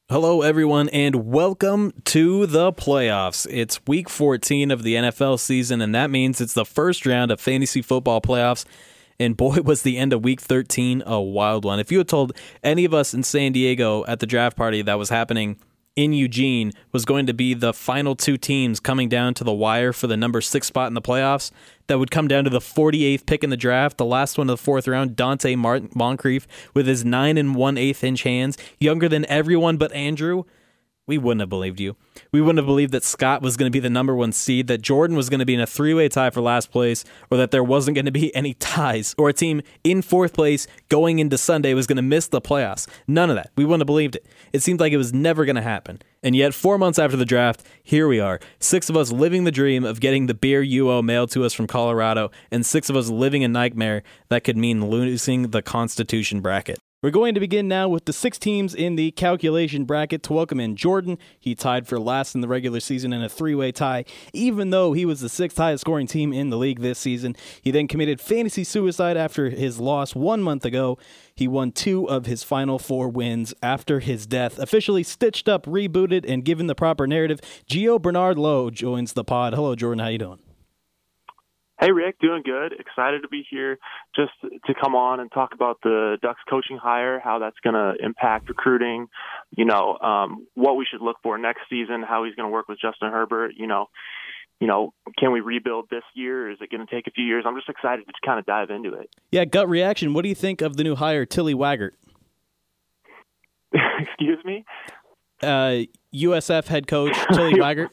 Hello, everyone, and welcome to the playoffs. It's week 14 of the NFL season, and that means it's the first round of fantasy football playoffs. And boy, was the end of week 13 a wild one. If you had told any of us in San Diego at the draft party that was happening in Eugene was going to be the final two teams coming down to the wire for the number 6 spot in the playoffs, that would come down to the 48th pick in the draft, the last one of the fourth round, Dante Moncrief, with his 9 1/8 inch hands, younger than everyone but Andrew. We wouldn't have believed you. We wouldn't have believed that Scott was going to be the number 1 seed, that Jordan was going to be in a 3-way tie for last place, or that there wasn't going to be any ties, or a team in 4th place going into Sunday was going to miss the playoffs. None of that. We wouldn't have believed it. It seemed like it was never going to happen. And yet, 4 months after the draft, here we are. 6 of us living the dream of getting the beer UO mailed to us from Colorado, and 6 of us living a nightmare that could mean losing the Constitution bracket. We're going to begin now with the 6 teams in the calculation bracket to welcome in Jordan. He tied for last in the regular season in a 3-way tie, even though he was the 6th highest scoring team in the league this season. He then committed fantasy suicide after his loss 1 month ago. He won 2 of his final 4 wins after his death. Officially stitched up, rebooted, and given the proper narrative, Gio Bernard Lowe joins the pod. Hello, Jordan. How you doing? Hey, Rick, doing good. Excited to be here just to come on and talk about the Ducks coaching hire, how that's going to impact recruiting, what we should look for next season, how he's going to work with Justin Herbert, can we rebuild this year? Is it going to take a few years? I'm just excited to kind of dive into it. Yeah, gut reaction. What do you think of the new hire, Tilly Waggart? Excuse me? USF head coach, Tilly Waggart.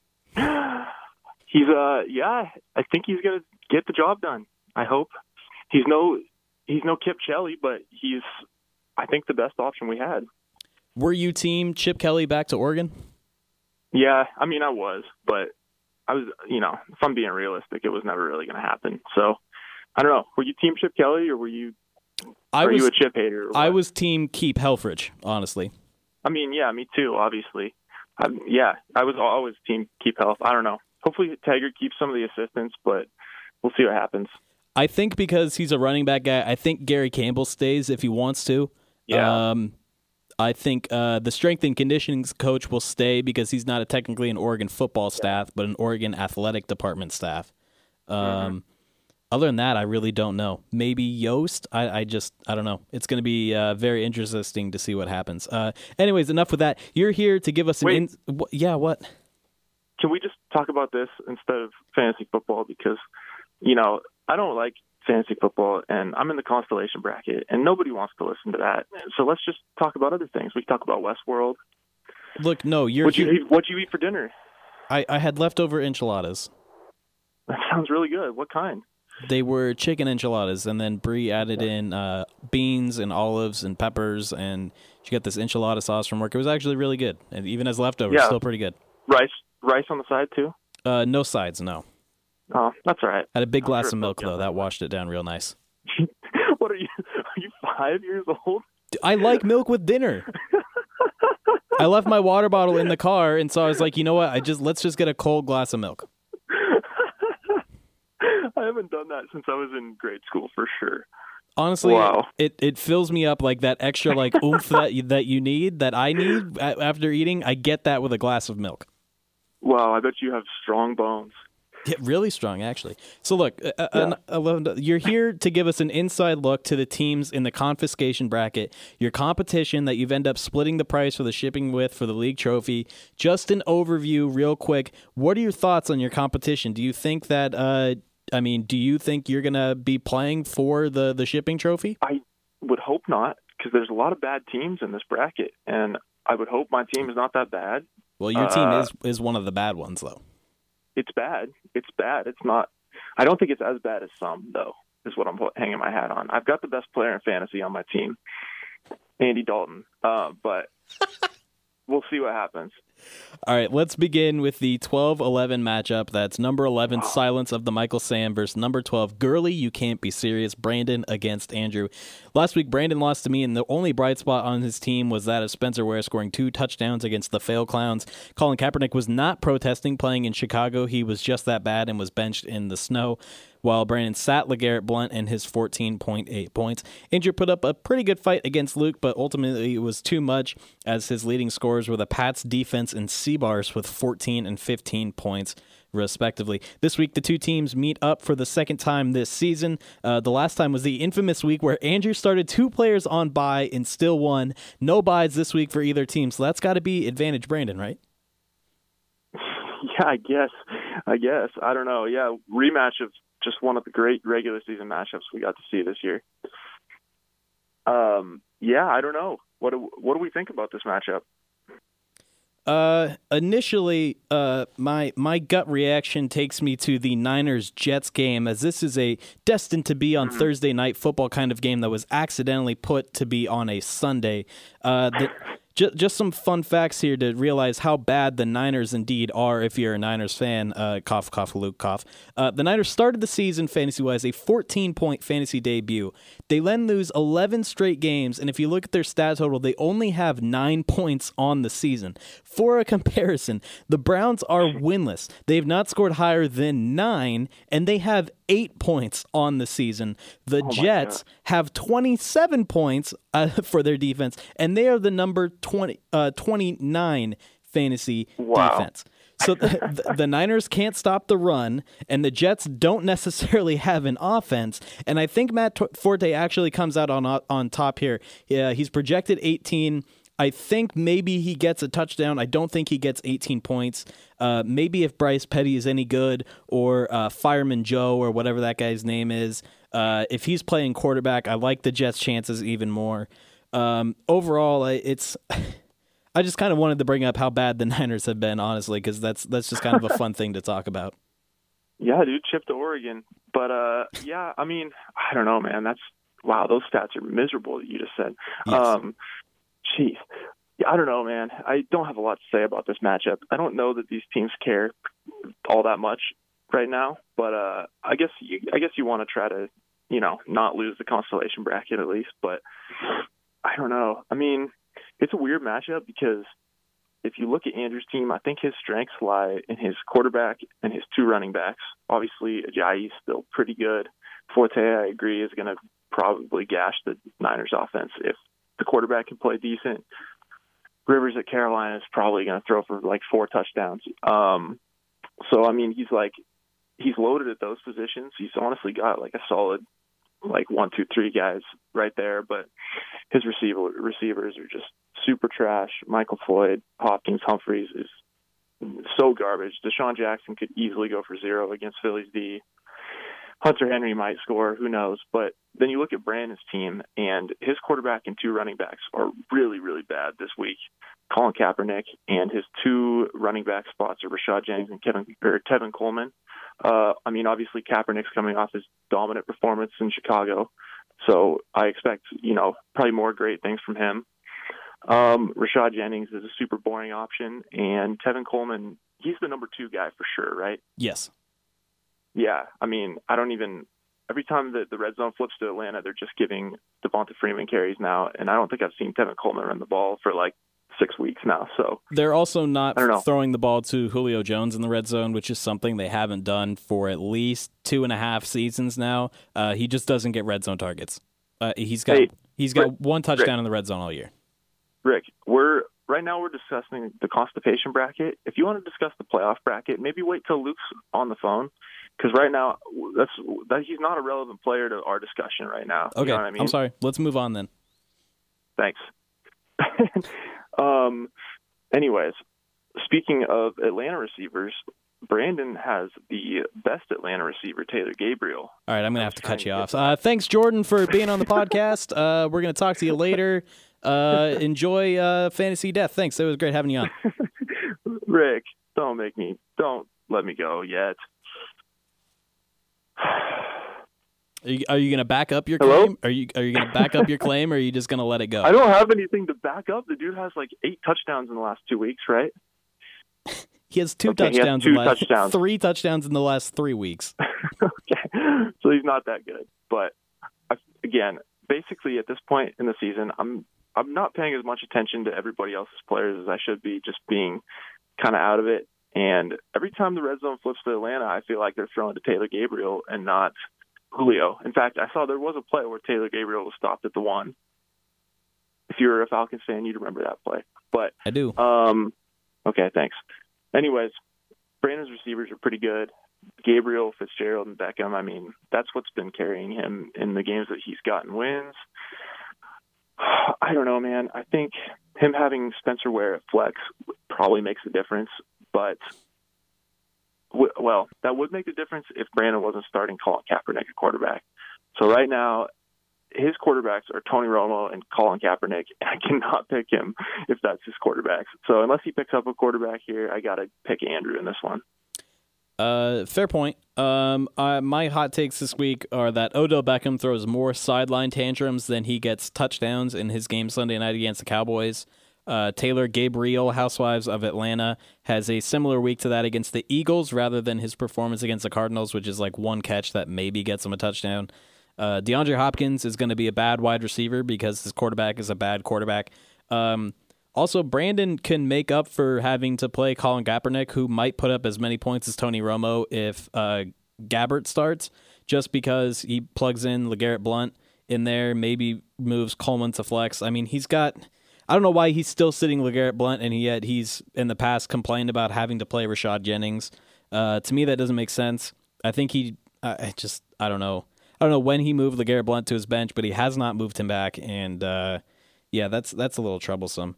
I think he's going to get the job done. I hope. He's no Kip Kelly, but he's, I think, the best option we had. Were you team Chip Kelly back to Oregon? Yeah, I mean, I was, but I was, if I'm being realistic, it was never really going to happen. So, I don't know. Were you team Chip Kelly, or were you you a Chip hater? I was team Keep Helfrich, honestly. I mean, yeah, me too, obviously. I was always team Keep Helf. I don't know. Hopefully Taggart keeps some of the assistants, but we'll see what happens. I think because he's a running back guy, I think Gary Campbell stays if he wants to. Yeah. I think the strength and conditioning coach will stay because he's not technically an Oregon football staff, but an Oregon athletic department staff. Other than that, I really don't know. Maybe Yost? I don't know. It's going to be very interesting to see what happens. Anyways, enough with that. You're here to give us an... what? Can we just talk about this instead of fantasy football? Because, I don't like fantasy football, and I'm in the constellation bracket, and nobody wants to listen to that. So let's just talk about other things. We can talk about Westworld. Look, no, What'd you eat for dinner? I had leftover enchiladas. That sounds really good. What kind? They were chicken enchiladas, and then Brie added in beans and olives and peppers, and she got this enchilada sauce from work. It was actually really good, and even as leftovers, still pretty good. Rice on the side, too? No sides, no. Oh, that's all right. Had a big glass of milk, though. That washed it down real nice. What are you 5 years old? I like milk with dinner. I left my water bottle in the car, and so I was like, you know what? Let's just get a cold glass of milk. I haven't done that since I was in grade school, for sure. Honestly, wow. It fills me up like that extra oomph that you need, that I need after eating. I get that with a glass of milk. Wow, I bet you have strong bones. Yeah, really strong, actually. So look, you're here to give us an inside look to the teams in the confiscation bracket, your competition that you've ended up splitting the price for the shipping with for the league trophy. Just an overview real quick. What are your thoughts on your competition? Do you think that, do you think you're going to be playing for the shipping trophy? I would hope not, because there's a lot of bad teams in this bracket, and I would hope my team is not that bad. Well, your team is one of the bad ones, though. It's bad. It's bad. It's not. I don't think it's as bad as some, though, is what I'm hanging my hat on. I've got the best player in fantasy on my team, Andy Dalton. But we'll see what happens. All right, let's begin with the 12-11 matchup. That's number 11, Silence of the Michael Sam versus number 12, Gurley, You Can't Be Serious, Brandon against Andrew. Last week, Brandon lost to me, and the only bright spot on his team was that of Spencer Ware scoring 2 touchdowns against the Fail Clowns. Colin Kaepernick was not protesting playing in Chicago. He was just that bad and was benched in the snow, while Brandon sat LeGarrette Blount in his 14.8 points. Andrew put up a pretty good fight against Luke, but ultimately it was too much, as his leading scorers were the Pats defense and Seabars with 14 and 15 points, respectively. This week, the two teams meet up for the second time this season. The last time was the infamous week where Andrew started 2 players on bye and still won. No byes this week for either team, so that's got to be advantage Brandon, right? Yeah, I guess. I don't know. Yeah, rematch of just one of the great regular season matchups we got to see this year. Yeah, I don't know. What do we think about this matchup? Initially, my gut reaction takes me to the Niners-Jets game, as this is a destined to be on Thursday night football kind of game that was accidentally put to be on a Sunday. Just some fun facts here to realize how bad the Niners indeed are if you're a Niners fan. Cough, cough, Luke, cough. The Niners started the season fantasy-wise a 14-point fantasy debut. They then lose 11 straight games, and if you look at their stat total, they only have 9 points on the season. For a comparison, the Browns are winless. They have not scored higher than 9, and they have 8 points on the season. The Jets have 27 points for their defense, and they are the number 29 fantasy defense. So the Niners can't stop the run, and the Jets don't necessarily have an offense. And I think Matt Forte actually comes out on top here. Yeah, he's projected 18. I think maybe he gets a touchdown. I don't think he gets 18 points. Maybe if Bryce Petty is any good, or Fireman Joe, or whatever that guy's name is, if he's playing quarterback, I like the Jets' chances even more. Overall, I just kind of wanted to bring up how bad the Niners have been, honestly, because that's just kind of a fun thing to talk about. Yeah, dude, chip to Oregon. But, yeah, I mean, I don't know, man. Wow, those stats are miserable that you just said. Yes. Jeez. Yeah, I don't know, man. I don't have a lot to say about this matchup. I don't know that these teams care all that much right now, but I guess you want to try to, not lose the consolation bracket at least, but I don't know. I mean, it's a weird matchup because if you look at Andrew's team, I think his strengths lie in his quarterback and his 2 running backs. Obviously, Ajayi's still pretty good. Forte, I agree, is going to probably gash the Niners offense if the quarterback can play decent. Rivers at Carolina is probably going to throw for like 4 touchdowns. So, I mean, he's loaded at those positions. He's honestly got like a solid, like 1, 2, 3 guys right there, but his receivers are just super trash. Michael Floyd, Hopkins, Humphreys is so garbage. Deshaun Jackson could easily go for 0 against Philly's D. Hunter Henry might score, who knows? But then you look at Brandon's team, and his quarterback and 2 running backs are really, really bad this week. Colin Kaepernick, and his 2 running back spots are Rashad Jennings and Tevin Coleman. I mean, obviously Kaepernick's coming off his dominant performance in Chicago, so I expect, probably more great things from him. Rashad Jennings is a super boring option, and Tevin Coleman, he's the number 2 guy for sure, right? Yes. Yeah, I mean, every time that the red zone flips to Atlanta, they're just giving Devonta Freeman carries now, and I don't think I've seen Tevin Coleman run the ball for like 6 weeks now. So they're also not throwing the ball to Julio Jones in the red zone, which is something they haven't done for at least 2.5 seasons now. He just doesn't get red zone targets. He's got Rick, 1 touchdown in the red zone all year. Rick, right now we're discussing the constipation bracket. If you want to discuss the playoff bracket, maybe wait till Luke's on the phone. Because right now, he's not a relevant player to our discussion right now. Okay, you know what I mean? I'm sorry. Let's move on then. Thanks. Anyways, speaking of Atlanta receivers, Brandon has the best Atlanta receiver, Taylor Gabriel. All right, I'm going to have to cut you off. Thanks, Jordan, for being on the podcast. We're going to talk to you later. Enjoy Fantasy Death. Thanks. It was great having you on. Rick, don't let me go yet. Are you going to back up your Hello? claim? Are you going to back up your claim, or are you just going to let it go? I don't have anything to back up. The dude has like 8 touchdowns in the last 2 weeks, right? He has two Okay, touchdowns. he has two touchdowns. 3 touchdowns in the last 3 weeks. Okay, so he's not that good. But again, basically at this point in the season, I'm not paying as much attention to everybody else's players as I should be, just being kind of out of it. And every time the red zone flips to Atlanta, I feel like they're throwing to Taylor Gabriel and not Julio. In fact, I saw there was a play where Taylor Gabriel was stopped at the 1. If you're a Falcons fan, you'd remember that play. But I do. Okay, thanks. Anyways, Brandon's receivers are pretty good. Gabriel, Fitzgerald, and Beckham, I mean, that's what's been carrying him in the games that he's gotten wins. I don't know, man. I think him having Spencer Ware at flex probably makes a difference. But, well, that would make a difference if Brandon wasn't starting Colin Kaepernick at quarterback. So right now, his quarterbacks are Tony Romo and Colin Kaepernick, and I cannot pick him if that's his quarterbacks. So unless he picks up a quarterback here, I got to pick Andrew in this one. Fair point. My hot takes this week are that Odell Beckham throws more sideline tantrums than he gets touchdowns in his game Sunday night against the Cowboys. Taylor Gabriel, Housewives of Atlanta, has a similar week to that against the Eagles rather than his performance against the Cardinals, which is like one catch that maybe gets him a touchdown. DeAndre Hopkins is going to be a bad wide receiver because his quarterback is a bad quarterback. Also, Brandon can make up for having to play Colin Kaepernick, who might put up as many points as Tony Romo if Gabbert starts, just because he plugs in LeGarrette Blount in there, maybe moves Coleman to flex. I mean, he's got... I don't know why he's still sitting LeGarrette Blount, and yet he's, in the past, complained about having to play Rashad Jennings. To me, that doesn't make sense. I think I don't know. I don't know when he moved LeGarrette Blount to his bench, but he has not moved him back, and that's a little troublesome.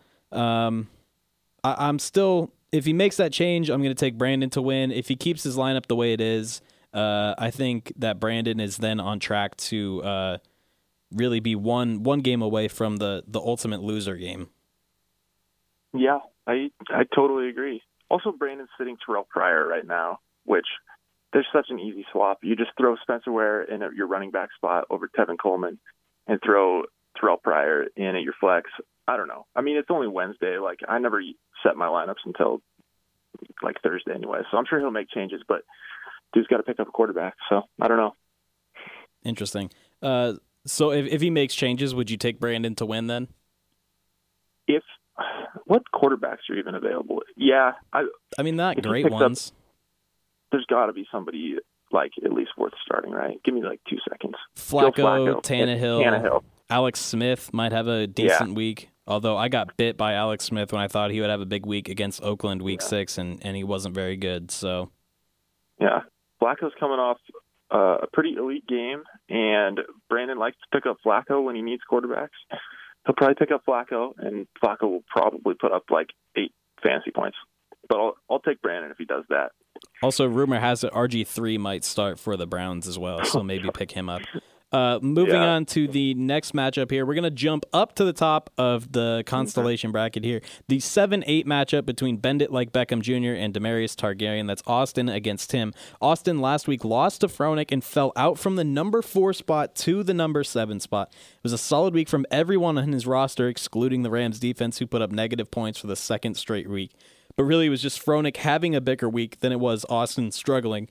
I'm still, if he makes that change, I'm going to take Brandon to win. If he keeps his lineup the way it is, I think that Brandon is then on track to really be one game away from the ultimate loser game. Yeah, I totally agree. Also, Brandon's sitting Terrell Pryor right now, which there's such an easy swap. You just throw Spencer Ware in at your running back spot over Tevin Coleman and throw Terrell Pryor in at your flex. I don't know. I mean, it's only Wednesday. Like, I never set my lineups until like Thursday anyway, so I'm sure he'll make changes, but dude's got to pick up a quarterback, so I don't know. Interesting. So if he makes changes, would you take Brandon to win then? What quarterbacks are even available? Yeah. I mean, not great ones. There's got to be somebody like at least worth starting, right? Give me like 2 seconds. Flacco, Tannehill. Alex Smith might have a decent week, although I got bit by Alex Smith when I thought he would have a big week against Oakland week 6, and he wasn't very good. So, yeah, Flacco's coming off a pretty elite game, and Brandon likes to pick up Flacco when he needs quarterbacks. He'll probably pick up Flacco, and Flacco will probably put up like 8 fantasy points. But I'll take Brandon if he does that. Also, rumor has it RG3 might start for the Browns as well, so maybe pick him up. Moving on to the next matchup here, we're going to jump up to the top of the constellation bracket here. The 7-8 matchup between Bend It Like Beckham Jr. and Demarius Targaryen. That's Austin against Tim. Austin last week lost to Fronek and fell out from the number 4 spot to the number 7 spot. It was a solid week from everyone on his roster, excluding the Rams defense, who put up negative points for the second straight week. But really, it was just Fronek having a bigger week than it was Austin struggling.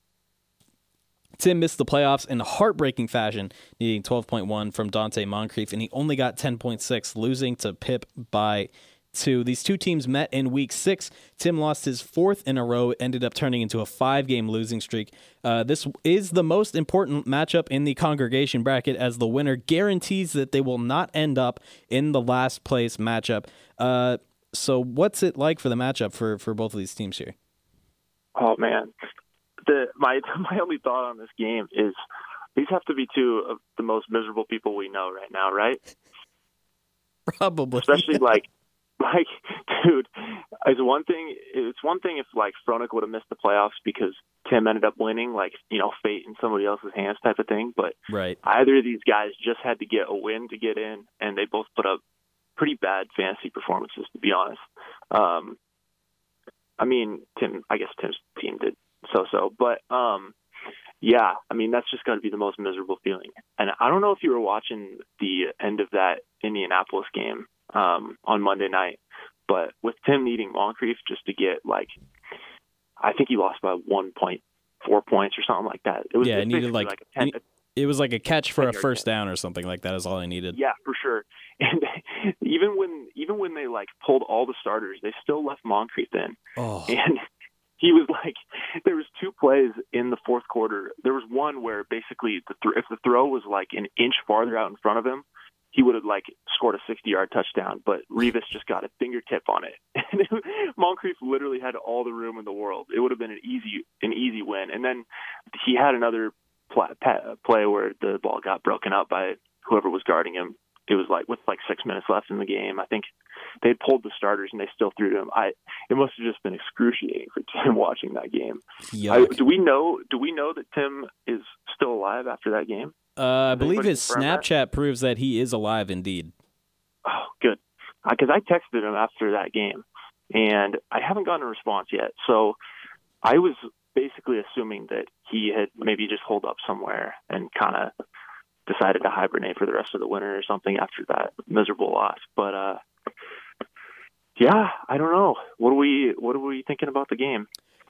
Tim missed the playoffs in heartbreaking fashion, needing 12.1 from Dante Moncrief, and he only got 10.6, losing to Pip by 2. These two teams met in Week 6. Tim lost his 4th in a row, ended up turning into a 5-game losing streak. This is the most important matchup in the congregation bracket, as the winner guarantees that they will not end up in the last place matchup. So what's it like for the matchup for both of these teams here? Oh, man. My only thought on this game is these have to be two of the most miserable people we know right now, right? Probably. Especially like dude, it's one thing if like Fronek would have missed the playoffs because Tim ended up winning, like, you know, fate in somebody else's hands type of thing. But right. Either of these guys just had to get a win to get in, and they both put up pretty bad fantasy performances, to be honest. I mean, I guess Tim's team did so, but yeah, I mean, that's just got to be the most miserable feeling. And I don't know if you were watching the end of that Indianapolis game on Monday night, But with Tim needing Moncrief just to get I think he lost by 1.4 points or something like that. It was it needed it was like a catch for a first down or something like that is all I needed. Yeah, for sure. And even when they pulled all the starters, they still left Moncrief in. Oh. And he was there was 2 plays in the fourth quarter. There was one where basically if the throw was an inch farther out in front of him, he would have scored a 60-yard touchdown, but Revis just got a fingertip on it. And Moncrief literally had all the room in the world. It would have been an easy win. And then he had another play where the ball got broken up by whoever was guarding him. It was with 6 minutes left in the game. I think they pulled the starters and they still threw to him. It must have just been excruciating for Tim watching that game. Do we know that Tim is still alive after that game? I believe his Snapchat proves that he is alive indeed. Oh, good. Because I texted him after that game, and I haven't gotten a response yet. So I was basically assuming that he had maybe just holed up somewhere and kind of decided to hibernate for the rest of the winter or something after that miserable loss. But yeah, I don't know. What are we thinking about the game?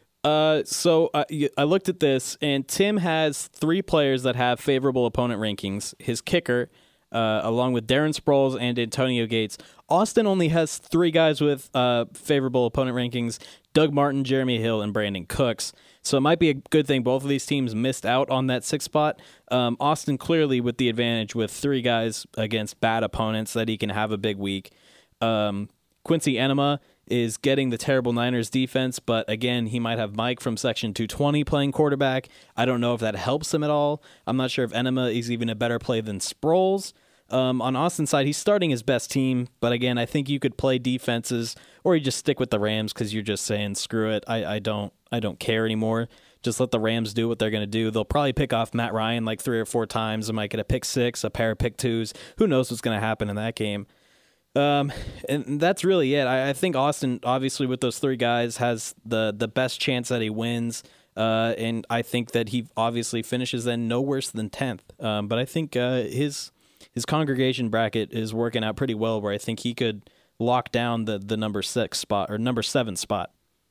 So I looked at this, and Tim has 3 players that have favorable opponent rankings. His kicker, along with Darren Sproles and Antonio Gates. Austin only has 3 guys with favorable opponent rankings: Doug Martin, Jeremy Hill, and Brandon Cooks. So it might be a good thing both of these teams missed out on that 6th spot. Austin clearly with the advantage with 3 guys against bad opponents that he can have a big week. Quincy Enema is getting the terrible Niners defense, but again, he might have Mike from Section 220 playing quarterback. I don't know if that helps him at all. I'm not sure if Enema is even a better play than Sproles. On Austin's side, he's starting his best team, but again, I think you could play defenses, or you just stick with the Rams because you're just saying, screw it, I don't care anymore. Just let the Rams do what they're going to do. They'll probably pick off Matt Ryan 3 or 4 times. They might get a pick 6, a pair of pick 2s. Who knows what's going to happen in that game? And that's really it. I think Austin, obviously, with those 3 guys, has the best chance that he wins. And I think that he obviously finishes then no worse than 10th. But I think his congregation bracket is working out pretty well, where I think he could lock down the number 6 spot or number 7 spot.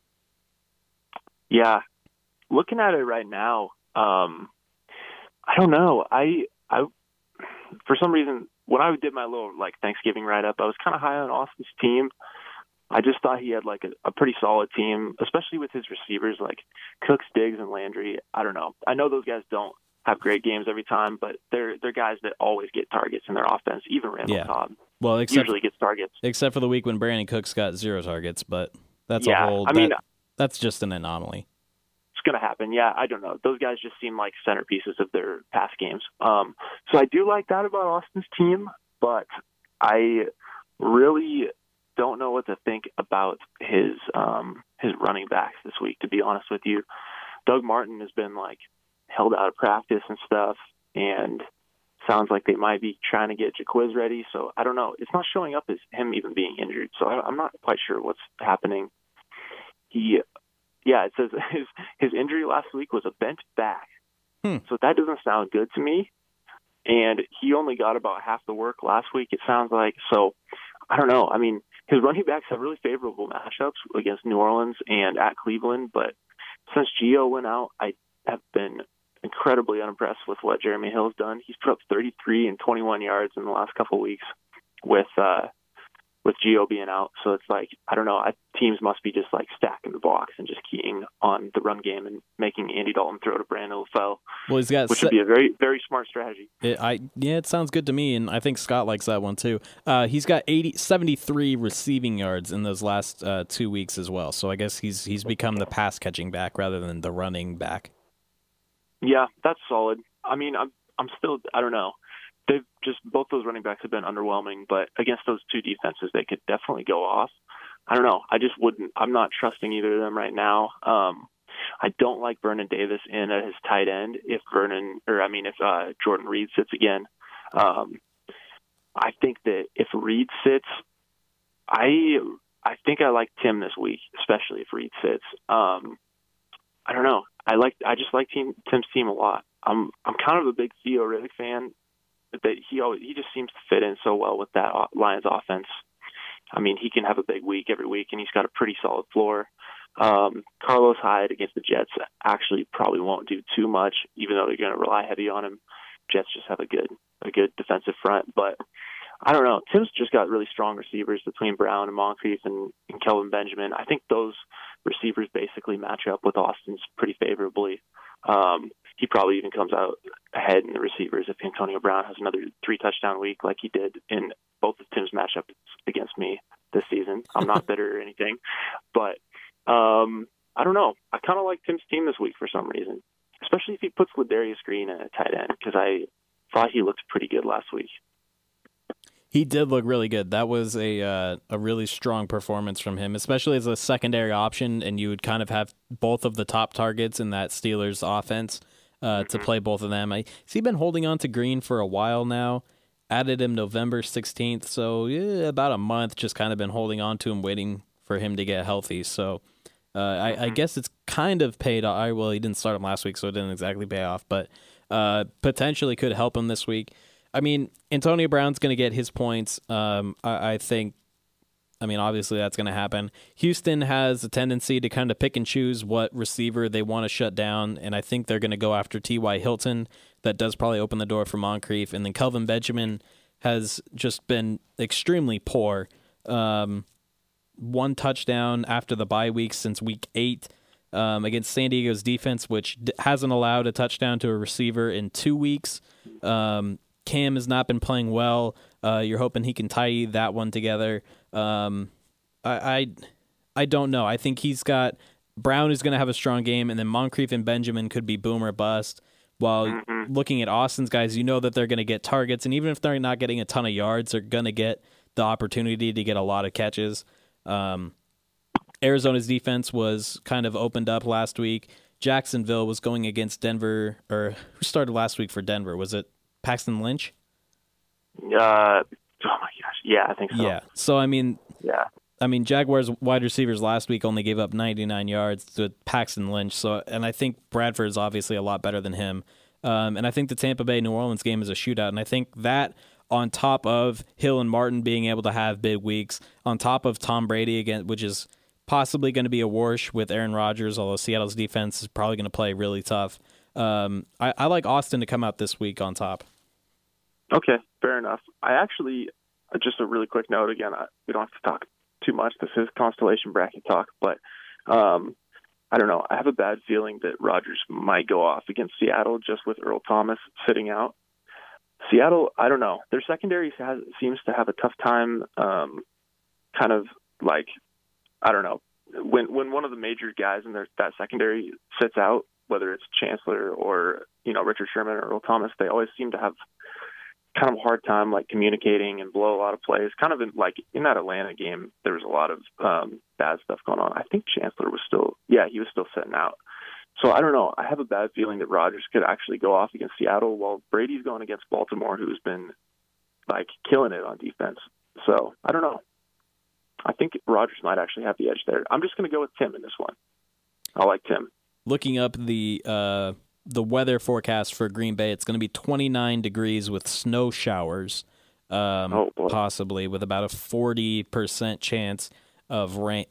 Yeah. Looking at it right now, I don't know. I for some reason, when I did my little Thanksgiving write-up, I was kind of high on Austin's team. I just thought he had a pretty solid team, especially with his receivers Cooks, Diggs, and Landry. I don't know. I know those guys don't have great games every time, but they're guys that always get targets in their offense. Even Randall Cobb usually gets targets. Except for the week when Brandon Cooks got 0 targets, but that's a whole. That's just an anomaly. Going to happen. Yeah, I don't know. Those guys just seem like centerpieces of their past games. So I do like that about Austin's team, but I really don't know what to think about his running backs this week, to be honest with you. Doug Martin has been held out of practice and stuff, and sounds like they might be trying to get Jaquiz ready. So I don't know. It's not showing up as him even being injured. So I'm not quite sure what's happening. Yeah, it says his injury last week was a bent back. So that doesn't sound good to me. And he only got about half the work last week, it sounds like. So I don't know. I mean, his running backs have really favorable matchups against New Orleans and at Cleveland. But since Gio went out, I have been incredibly unimpressed with what Jeremy Hill's done. He's put up 33 and 21 yards in the last couple of weeks with Gio being out. So it's I don't know, teams must be just stacking the box and just keying on the run game and making Andy Dalton throw to Brandon LaFell, which would be a very, very smart strategy. It sounds good to me, and I think Scott likes that one too. He's got 73 receiving yards in those last 2 weeks as well. So I guess he's become the pass catching back rather than the running back. Yeah, that's solid. I mean, I'm still, I don't know. Both those running backs have been underwhelming, but against those 2 defenses, they could definitely go off. I don't know. I'm not trusting either of them right now. I don't like Vernon Davis in at his tight end if Jordan Reed sits again. I think that if Reed sits, I think I like Tim this week, especially if Reed sits. I don't know. I just like Tim's team a lot. I'm kind of a big Theo Riddick fan. That he just seems to fit in so well with that Lions offense. I mean, he can have a big week every week, and he's got a pretty solid floor. Carlos Hyde against the Jets actually probably won't do too much, even though they're going to rely heavy on him. Jets just have a good defensive front, but I don't know. Tim's just got really strong receivers between Brown and Moncrief and Kelvin Benjamin. I think those receivers basically match up with Austin's pretty favorably. He probably even comes out ahead in the receivers if Antonio Brown has another 3-touchdown week like he did in both of Tim's matchups against me this season. I'm not bitter or anything, but I don't know. I kind of like Tim's team this week for some reason, especially if he puts Ladarius Green in a tight end, because I thought he looked pretty good last week. He did look really good. That was a really strong performance from him, especially as a secondary option, and you would kind of have both of the top targets in that Steelers offense to play both of them. He's been holding on to Green for a while now. Added him November 16th, so about a month, just kind of been holding on to him, waiting for him to get healthy. So I guess it's kind of paid off. Well, he didn't start him last week, so it didn't exactly pay off, but potentially could help him this week. I mean, Antonio Brown's going to get his points. I think, obviously that's going to happen. Houston has a tendency to kind of pick and choose what receiver they want to shut down, and I think they're going to go after T.Y. Hilton. That does probably open the door for Moncrief. And then Kelvin Benjamin has just been extremely poor. 1 touchdown after the bye week since week 8 against San Diego's defense, which hasn't allowed a touchdown to a receiver in 2 weeks. Cam has not been playing well. You're hoping he can tie that one together. I don't know. I think he's got Brown is going to have a strong game, and then Moncrief and Benjamin could be boom or bust. While looking at Austin's guys, you know that they're going to get targets, and even if they're not getting a ton of yards, they're going to get the opportunity to get a lot of catches. Arizona's defense was kind of opened up last week. Jacksonville was going against Denver, or who started last week for Denver? Was it Paxton Lynch? Oh my gosh. Yeah, I think so. Yeah. So, Jaguars wide receivers last week only gave up 99 yards to Paxton Lynch. And I think Bradford is obviously a lot better than him. And I think the Tampa Bay New Orleans game is a shootout. And I think that on top of Hill and Martin being able to have big weeks, on top of Tom Brady again, which is possibly going to be a wash with Aaron Rodgers, although Seattle's defense is probably going to play really tough. I like Austin to come out this week on top. Okay, fair enough. I actually, just a really quick note again, we don't have to talk too much. This is constellation bracket talk, but I don't know. I have a bad feeling that Rodgers might go off against Seattle just with Earl Thomas sitting out. Seattle, I don't know. Their secondary seems to have a tough time kind of like, I don't know, when one of the major guys in that secondary sits out, whether it's Chancellor or, Richard Sherman or Earl Thomas, they always seem to have kind of a hard time like communicating and blow a lot of plays. Kind of in that Atlanta game, there was a lot of bad stuff going on. I think Chancellor was he was still sitting out. So I don't know. I have a bad feeling that Rodgers could actually go off against Seattle while Brady's going against Baltimore, who's been like killing it on defense. So I don't know. I think Rodgers might actually have the edge there. I'm just going to go with Tim in this one. I like Tim. Looking up the weather forecast for Green Bay, it's going to be 29 degrees with snow showers, possibly with about a 40% chance of rain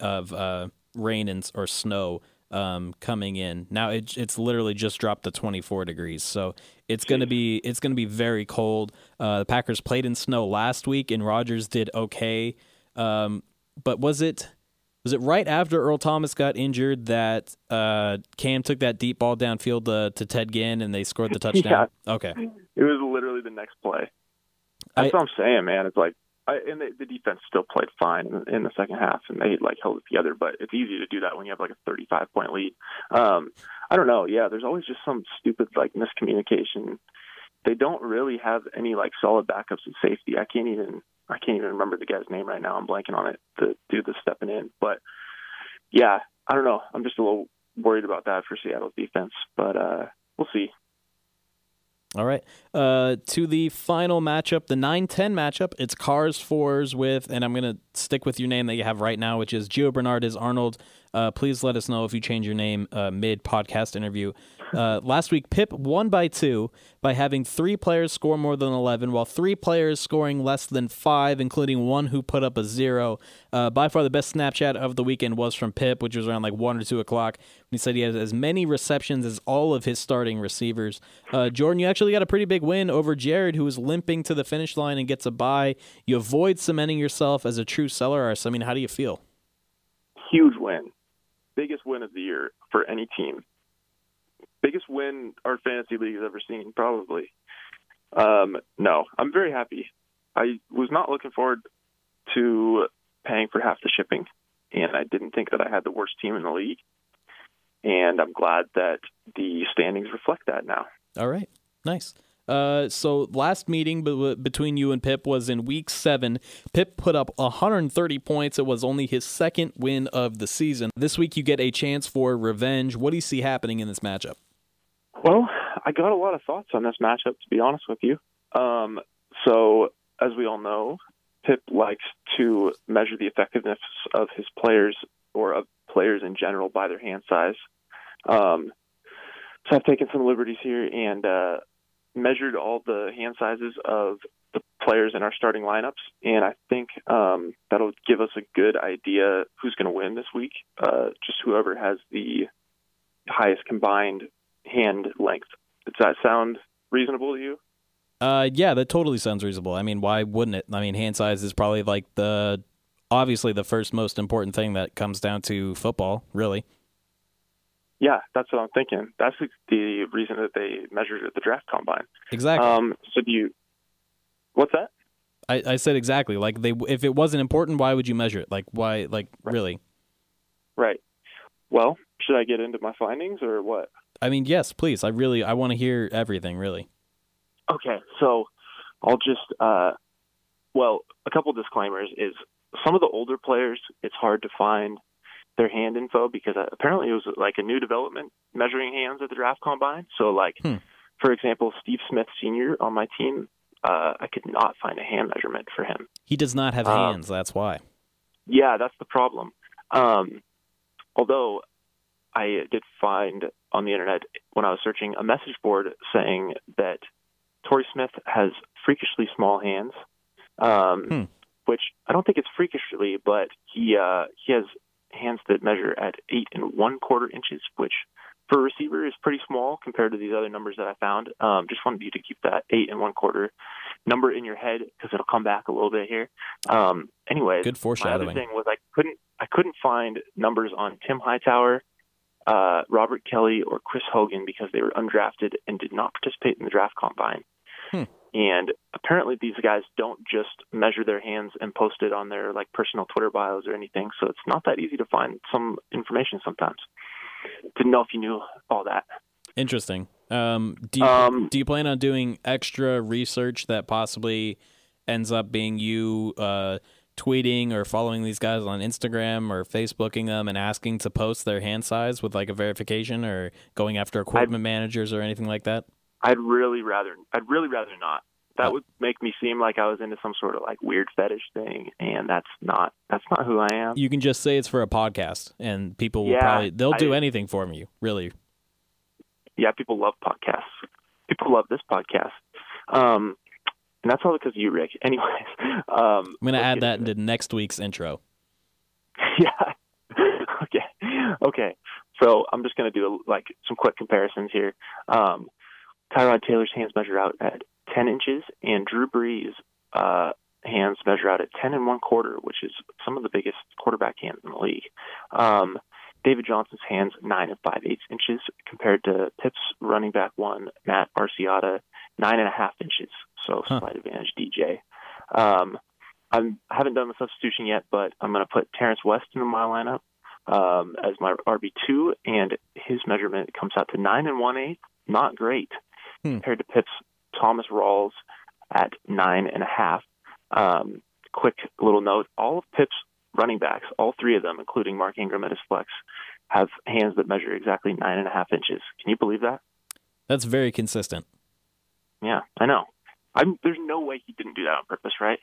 or snow coming in. Now it's literally just dropped to 24 degrees, so it's going to be very cold. The Packers played in snow last week, and Rodgers did okay. But was it right after Earl Thomas got injured that Cam took that deep ball downfield to Ted Ginn and they scored the touchdown? Yeah. Okay. It was literally the next play. That's what I'm saying, man. It's like, and the defense still played fine in the second half, and they held it together. But it's easy to do that when you have like a 35-point lead. I don't know. Yeah, there's always just some stupid like miscommunication. They don't really have any like solid backups at safety. I can't even remember the guy's name right now. I'm blanking on it. The dude that's stepping in. But yeah, I don't know. I'm just a little worried about that for Seattle's defense. But we'll see. All right. To the final matchup, the 9-10 matchup. It's Cars 4s with, and I'm going to stick with your name that you have right now, which is Gio Bernard is Arnold. Please let us know if you change your name mid-podcast interview. Last week, Pip won by 2 by having 3 players score more than 11, while 3 players scoring less than 5, including one who put up a 0. By far, the best Snapchat of the weekend was from Pip, which was around like 1 or 2 o'clock. He said he has as many receptions as all of his starting receivers. Jordan, you actually got a pretty big win over Jared, who was limping to the finish line and gets a bye. You avoid cementing yourself as a true seller artist. I mean, how do you feel? Huge win. Biggest win of the year for any team. Biggest win our fantasy league has ever seen, probably. No, I'm very happy. I was not looking forward to paying for half the shipping, and I didn't think that I had the worst team in the league. And I'm glad that the standings reflect that now. All right, nice. So last meeting between you and Pip was in week 7. Pip put up 130 points. It was only his second win of the season. This week you get a chance for revenge. What do you see happening in this matchup? Well, I got a lot of thoughts on this matchup, to be honest with you. So, as we all know, Pip likes to measure the effectiveness of his players or of players in general by their hand size. So I've taken some liberties here and measured all the hand sizes of the players in our starting lineups, and I think that'll give us a good idea who's going to win this week. Just whoever has the highest combined hand length. Does that sound reasonable to you? Yeah, that totally sounds reasonable. I mean, why wouldn't it? I mean, hand size is probably like obviously the first most important thing that comes down to football, really. Yeah, that's what I'm thinking. That's the reason that they measured at the draft combine. Exactly. What's that? I said exactly. Like if it wasn't important, why would you measure it? Like why? Like right. Really? Right. Well, should I get into my findings or what? I mean, yes, please. I want to hear everything, really. Okay, so I'll just a couple disclaimers is some of the older players, it's hard to find their hand info because apparently it was like a new development measuring hands at the draft combine. So for example, Steve Smith Sr. on my team, I could not find a hand measurement for him. He does not have hands, that's why. Yeah, that's the problem. Although I did find on the internet when I was searching a message board saying that Torrey Smith has freakishly small hands, which I don't think it's freakishly, but he has hands that measure at 8 1/4 inches, which for a receiver is pretty small compared to these other numbers that I found. Just wanted you to keep that 8 1/4 number in your head because it'll come back a little bit here. Anyways, good foreshadowing. My other thing was I couldn't find numbers on Tim Hightower, Robert Kelly, or Chris Hogan because they were undrafted and did not participate in the draft combine. And apparently these guys don't just measure their hands and post it on their personal Twitter bios or anything. So it's not that easy to find some information sometimes. Didn't know if you knew all that. Interesting. Do you plan on doing extra research that possibly ends up being you tweeting or following these guys on Instagram or Facebooking them and asking to post their hand size with a verification or going after equipment managers or anything like that? I'd really rather not. That would make me seem like I was into some sort of weird fetish thing, and that's not who I am. You can just say it's for a podcast, and people will they'll do anything for you, really. Yeah, people love podcasts. People love this podcast. And that's all because of you, Rick. Anyways. I'm going to add that into next week's intro. Yeah. Okay. So I'm just going to do some quick comparisons here. Tyrod Taylor's hands measure out at 10 inches, and Drew Brees' hands measure out at 10 1/4, which is some of the biggest quarterback hands in the league. David Johnson's hands 9 5/8 inches, compared to Pips' running back one, Matt Arciata, 9.5 inches. So slight advantage, DJ. I haven't done the substitution yet, but I'm going to put Terrence West into my lineup as my RB2, and his measurement comes out to 9 1/8. Not great. Compared to Pips' Thomas Rawls at 9.5. Quick little note, all of Pips' running backs, all 3 of them, including Mark Ingram at his flex, have hands that measure exactly 9.5 inches. Can you believe that? That's very consistent. Yeah, I know. There's no way he didn't do that on purpose, right?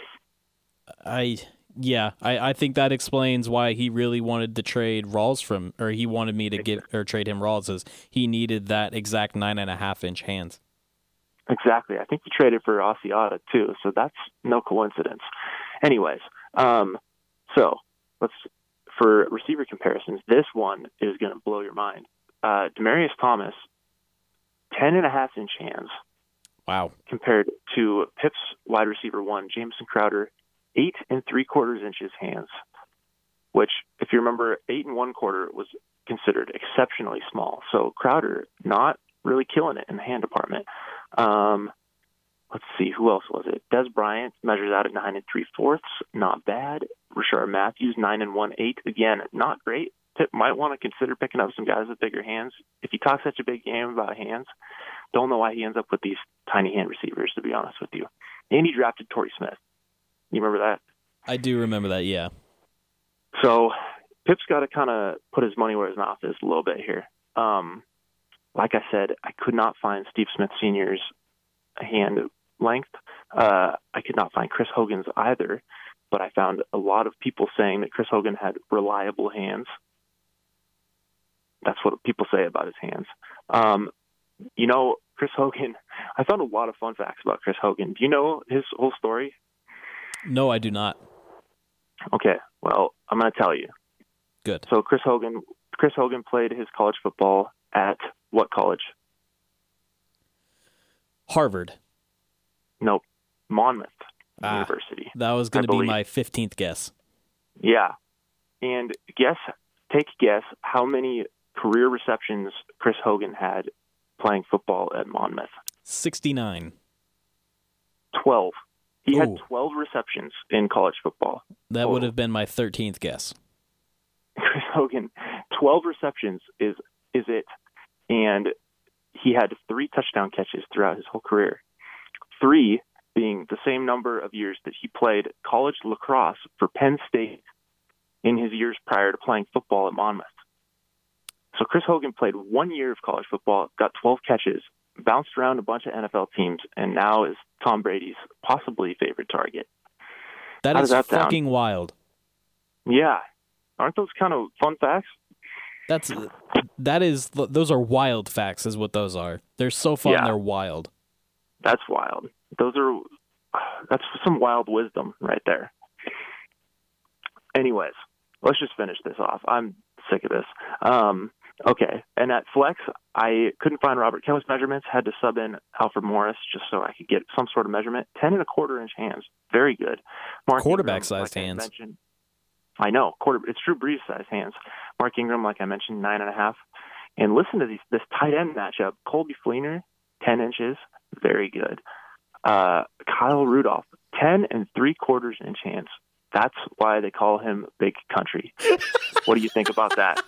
I think that explains why he really wanted to trade Rawls or he wanted me to trade him Rawls, is he needed that exact 9.5-inch hands. Exactly. I think he traded for Asiata too, so that's no coincidence. Anyways, so for receiver comparisons, this one is going to blow your mind. Demaryius Thomas, 10.5-inch hands. Wow. Compared to Pips wide receiver 1, Jamison Crowder, 8 3/4 inches hands, which, if you remember, 8 1/4 was considered exceptionally small. So Crowder not really killing it in the hand department. Let's see, who else was it? Des Bryant measures out at 9 3/4, not bad. Rashard Matthews, 9 1/8, again, not great. Pip might want to consider picking up some guys with bigger hands. If he talks such a big game about hands, don't know why he ends up with these tiny hand receivers, to be honest with you. And he drafted Torrey Smith. You remember that? I do remember that, yeah. So Pip's got to kind of put his money where his mouth is a little bit here. Like I said, I could not find Steve Smith Sr.'s hand length. I could not find Chris Hogan's either, but I found a lot of people saying that Chris Hogan had reliable hands. That's what people say about his hands. Chris Hogan, I found a lot of fun facts about Chris Hogan. Do you know his whole story? No, I do not. Okay, well, I'm going to tell you. Good. So Chris Hogan played his college football at what college? Harvard. Nope. Monmouth University. That was going to be my 15th guess. Yeah. And take a guess how many career receptions Chris Hogan had playing football at Monmouth. 69. 12. He had 12 receptions in college football. That would have been my 13th guess. Chris Hogan, 12 receptions is it. And he had 3 touchdown catches throughout his whole career. 3 being the same number of years that he played college lacrosse for Penn State in his years prior to playing football at Monmouth. So Chris Hogan played 1 year of college football, got 12 catches, bounced around a bunch of NFL teams, and now is Tom Brady's possibly favorite target. That is fucking wild. Yeah. Aren't those kind of fun facts? Those are wild facts is what those are. They're so fun, yeah. They're wild. That's wild. That's some wild wisdom right there. Anyways, let's just finish this off. I'm sick of this. Okay, and at flex, I couldn't find Robert Kelly's measurements. Had to sub in Alfred Morris just so I could get some sort of measurement. 10 1/4-inch hands, very good. Quarterback-sized hands. I know, it's Drew Brees-sized hands. Mark Ingram, like I mentioned, 9.5. And listen to this tight end matchup. Colby Fleener, 10 inches, very good. Kyle Rudolph, 10 3/4-inch hands. That's why they call him Big Country. What do you think about that?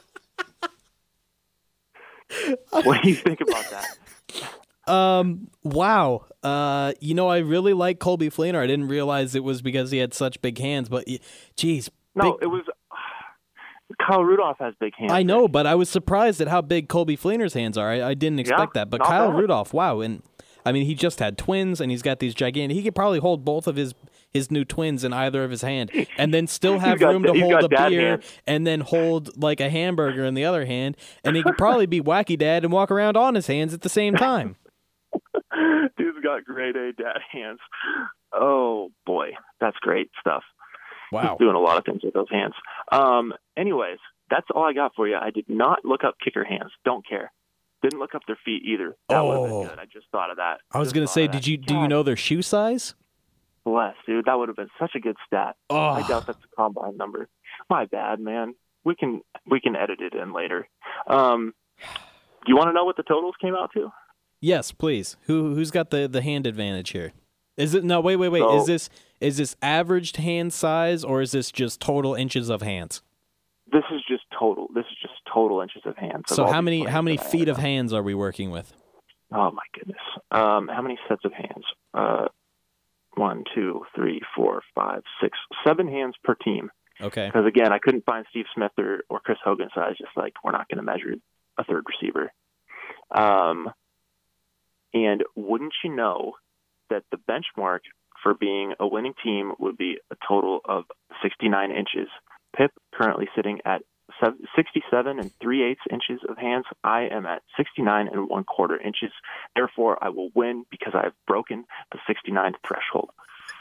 What do you think about that? Wow. I really like Colby Fleener. I didn't realize it was because he had such big hands, but geez. No, it was Kyle Rudolph has big hands. I know, but I was surprised at how big Colby Fleener's hands are. I didn't expect that. But Kyle Rudolph, wow. And I mean, he just had twins and he's got these gigantic, he could probably hold both of his new twins in either of his hand and then still have room to hold a beer and then hold like a hamburger in the other hand. And he could probably be wacky dad and walk around on his hands at the same time. Dude's got grade A dad hands. Oh boy, that's great stuff. Wow. He's doing a lot of things with those hands. Anyways, that's all I got for you. I did not look up kicker hands. Don't care. Didn't look up their feet either. That would have been good. I just thought of that. I was going to say, do you know their shoe size? Bless, dude. That would have been such a good stat. Oh. I doubt that's a combine number. My bad, man. We can edit it in later. Do you want to know what the totals came out to? Yes, please. Who's got the hand advantage here? Is it no? Wait. So, is this averaged hand size or is this just total inches of hands? This is just total. This is just total inches of hands. So how many feet of hands are we working with? Oh my goodness. How many sets of hands? 1, 2, 3, 4, 5, 6, 7 hands per team. Okay. Because again, I couldn't find Steve Smith or Chris Hogan, so I was just like, we're not going to measure a third receiver. And wouldn't you know that the benchmark for being a winning team would be a total of 69 inches. Pip currently sitting at 67 and 3/8 inches of hands. I am at 69 and 1/4 inches. Therefore, I will win because I have broken the 69 threshold.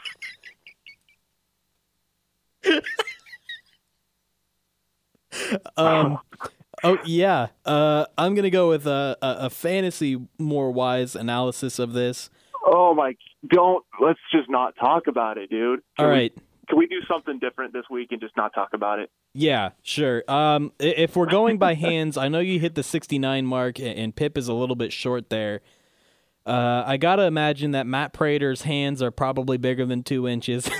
Oh yeah. I'm gonna go with a fantasy more wise analysis of this. Oh my! Let's just not talk about it, dude. All right. Can we do something different this week and just not talk about it? Yeah, sure. If we're going by hands, I know you hit the 69 mark, and Pip is a little bit short there. I gotta imagine that Matt Prater's hands are probably bigger than 2 inches,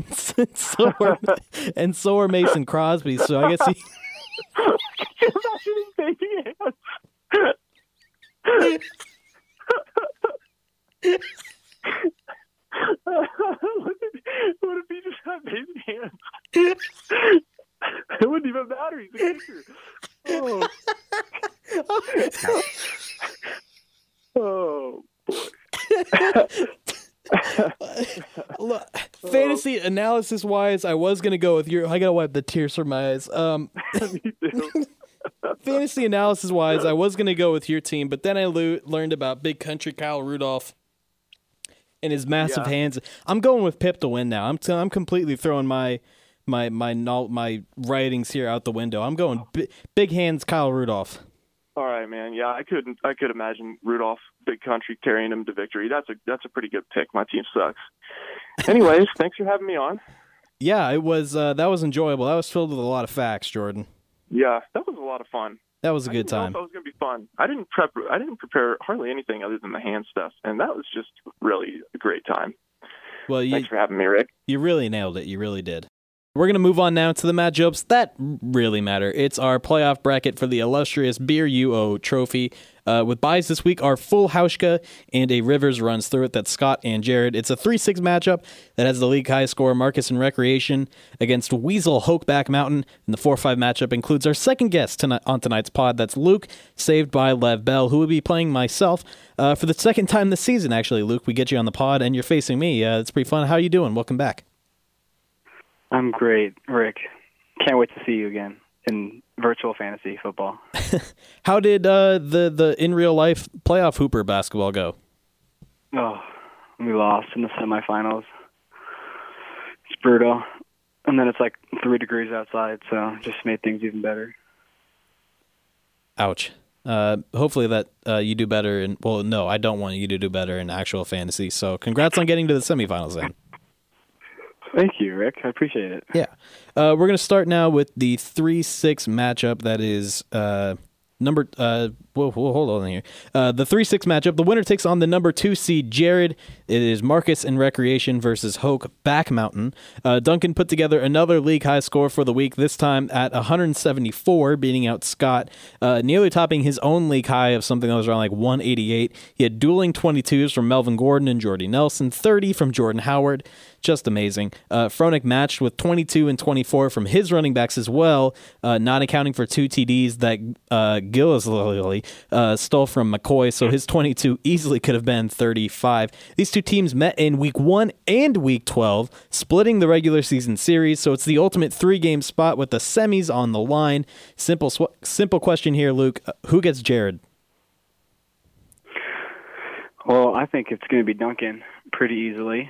and so are Mason Crosby's. So I guess he. Can you imagine his baby hands? What if he just had baby hands? It wouldn't even matter. He's a kicker. Oh boy. Look, fantasy analysis wise, I was gonna go with your. I gotta wipe the tears from my eyes. Me too. Fantasy analysis wise, I was gonna go with your team, but then I learned about Big Country Kyle Rudolph and his massive hands. I'm going with Pip to win now. I'm completely throwing my writings here out the window. I'm going big hands Kyle Rudolph. All right, man. Yeah, I could imagine Rudolph, Big Country, carrying him to victory. That's a pretty good pick. My team sucks. Anyways, thanks for having me on. Yeah, it was that was enjoyable. That was filled with a lot of facts, Jordan. Yeah, that was a lot of fun. That was a good time. That was going to be fun. I didn't prepare hardly anything other than the hand stuff, and that was just really a great time. Well, thanks for having me, Rick. You really nailed it. You really did. We're going to move on now to the matchups that really matter. It's our playoff bracket for the illustrious Beer UO trophy. With buys this week, our full Hauschka and a Rivers runs through it. That's Scott and Jared. It's a 3-6 matchup that has the league high score Marcus and Recreation against Weasel Hokeback Mountain. And the 4-5 matchup includes our second guest on tonight's pod. That's Luke, saved by Lev Bell, who will be playing myself for the second time this season, actually. Luke, we get you on the pod, and you're facing me. It's pretty fun. How are you doing? Welcome back. I'm great, Rick. Can't wait to see you again in virtual fantasy football. How did the in real life playoff Hooper basketball go? Oh, we lost in the semifinals. It's brutal. And then it's like 3 degrees outside, so it just made things even better. Ouch. Hopefully that you do better. Well, no, I don't want you to do better in actual fantasy. So congrats on getting to the semifinals then. Thank you, Rick. I appreciate it. Yeah. We're going to start now with the 3-6 matchup that is hold on here. The 3-6 matchup. The winner takes on the number 2 seed, Jared. It is Marcus and Recreation versus Hoke Back Mountain. Duncan put together another league high score for the week, this time at 174, beating out Scott, nearly topping his own league high of something that was around like 188. He had dueling 22s from Melvin Gordon and Jordy Nelson, 30 from Jordan Howard. Just amazing. Fronek matched with 22 and 24 from his running backs as well, not accounting for 2 TDs that Gillisley stole from McCoy, so his 22 easily could have been 35. These two teams met in Week 1 and Week 12, splitting the regular season series, so it's the ultimate 3-game spot with the semis on the line. Simple question here, Luke. Who gets Jared? Well, I think it's going to be Duncan pretty easily.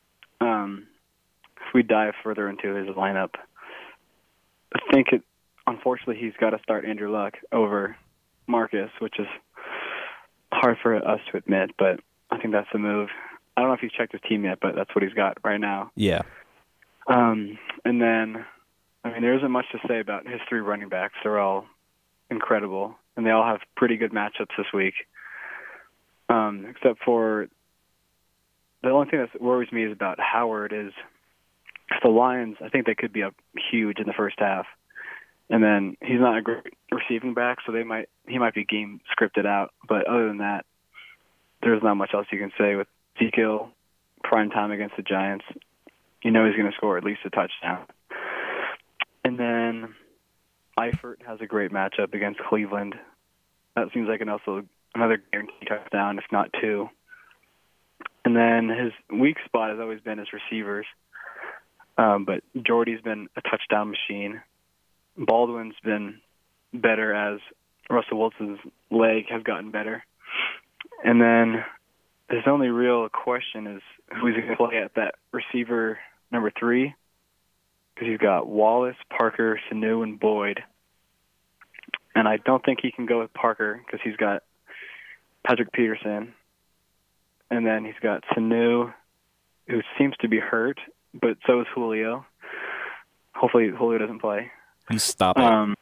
If we dive further into his lineup, I think unfortunately he's got to start Andrew Luck over Marcus, which is hard for us to admit, but I think that's the move. I don't know if he's checked his team yet, but that's what he's got right now. Yeah. And then, there isn't much to say about his 3 running backs. They're all incredible, and they all have pretty good matchups this week. Except for the only thing that worries me is about Howard is the Lions, I think they could be up huge in the first half. And then he's not a great receiving back, so he might be game scripted out. But other than that, there's not much else you can say with Ezekiel, prime time against the Giants. You know he's going to score at least a touchdown. And then Eifert has a great matchup against Cleveland. That seems like also another guaranteed touchdown, if not two. And then his weak spot has always been his receivers. But Jordy's been a touchdown machine. Baldwin's been better as Russell Wilson's leg has gotten better. And then his only real question is who's going to play at that receiver number 3, because he's got Wallace, Parker, Sanu, and Boyd. And I don't think he can go with Parker because he's got Patrick Peterson. And then he's got Sanu, who seems to be hurt, but so is Julio. Hopefully Julio doesn't play. You stop it.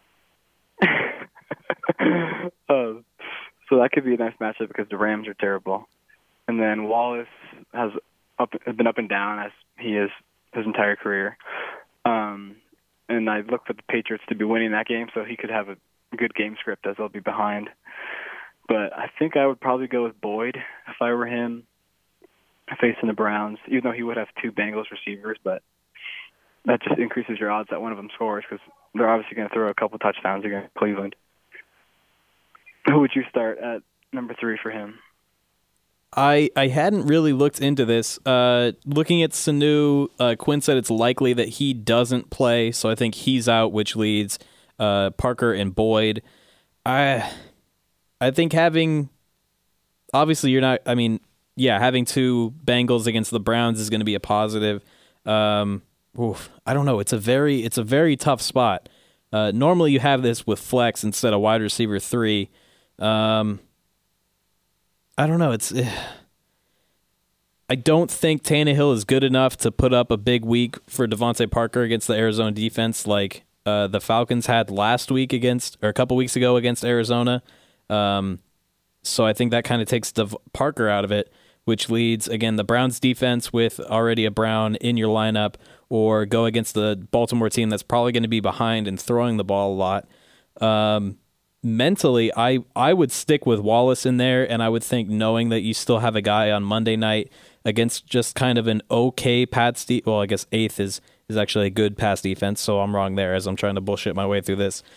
So that could be a nice matchup because the Rams are terrible. And then Wallace has been up and down as he is his entire career. And I look for the Patriots to be winning that game, so he could have a good game script as they'll be behind. But I think I would probably go with Boyd if I were him facing the Browns, even though he would have 2 Bengals receivers, but that just increases your odds that one of them scores because they're obviously going to throw a couple touchdowns against Cleveland. Who would you start at number 3 for him? I hadn't really looked into this. Looking at Sanu, Quinn said it's likely that he doesn't play, so I think he's out, which leads Parker and Boyd. I think having 2 Bengals against the Browns is going to be a positive. I don't know. It's a very tough spot. Normally you have this with flex instead of wide receiver 3. I don't know. I don't think Tannehill is good enough to put up a big week for Devontae Parker against the Arizona defense like the Falcons had last week a couple weeks ago against Arizona. So I think that kind of takes Parker out of it, which leads, again, the Browns defense with already a Brown in your lineup, or go against the Baltimore team that's probably going to be behind and throwing the ball a lot. Mentally, I would stick with Wallace in there, and I would think knowing that you still have a guy on Monday night against just kind of an okay Pats defense. Well, I guess 8th is actually a good pass defense, so I'm wrong there as I'm trying to bullshit my way through this.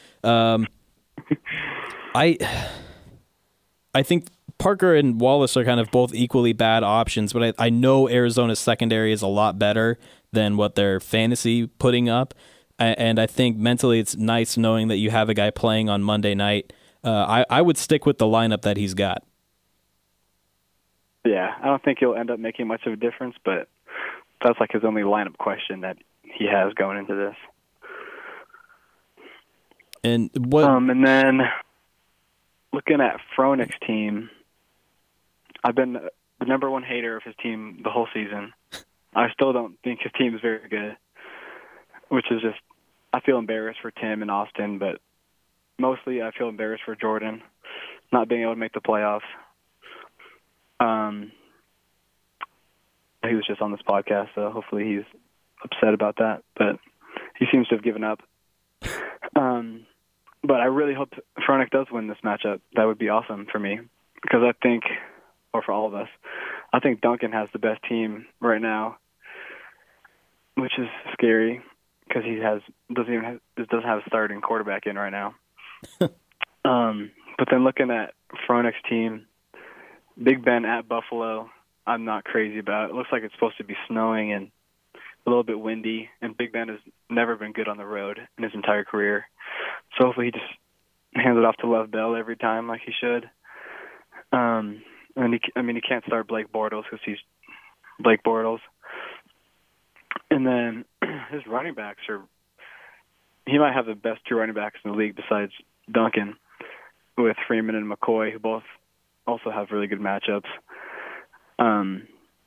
I think Parker and Wallace are kind of both equally bad options, but I know Arizona's secondary is a lot better than what their fantasy putting up. And I think mentally it's nice knowing that you have a guy playing on Monday night. I would stick with the lineup that he's got. Yeah, I don't think he'll end up making much of a difference, but that's like his only lineup question that he has going into this. And what? And then looking at Froenick's team, I've been the number 1 hater of his team the whole season. I still don't think his team is very good, which is just, I feel embarrassed for Tim and Austin, but mostly I feel embarrassed for Jordan not being able to make the playoffs. He was just on this podcast, so hopefully he's upset about that, but he seems to have given up. But I really hope Froenick does win this matchup. That would be awesome for me, because I think, or for all of us, I think Duncan has the best team right now, which is scary because he doesn't have a starting quarterback in right now. But then looking at Froenick's team, Big Ben at Buffalo, I'm not crazy about. It looks like it's supposed to be snowing and a little bit windy, and Big Ben has never been good on the road in his entire career. So hopefully he just hands it off to Lev Bell every time like he should. And he can't start Blake Bortles because he's Blake Bortles. And then his running backs he might have the best 2 running backs in the league besides Duncan, with Freeman and McCoy, who both also have really good matchups. I'm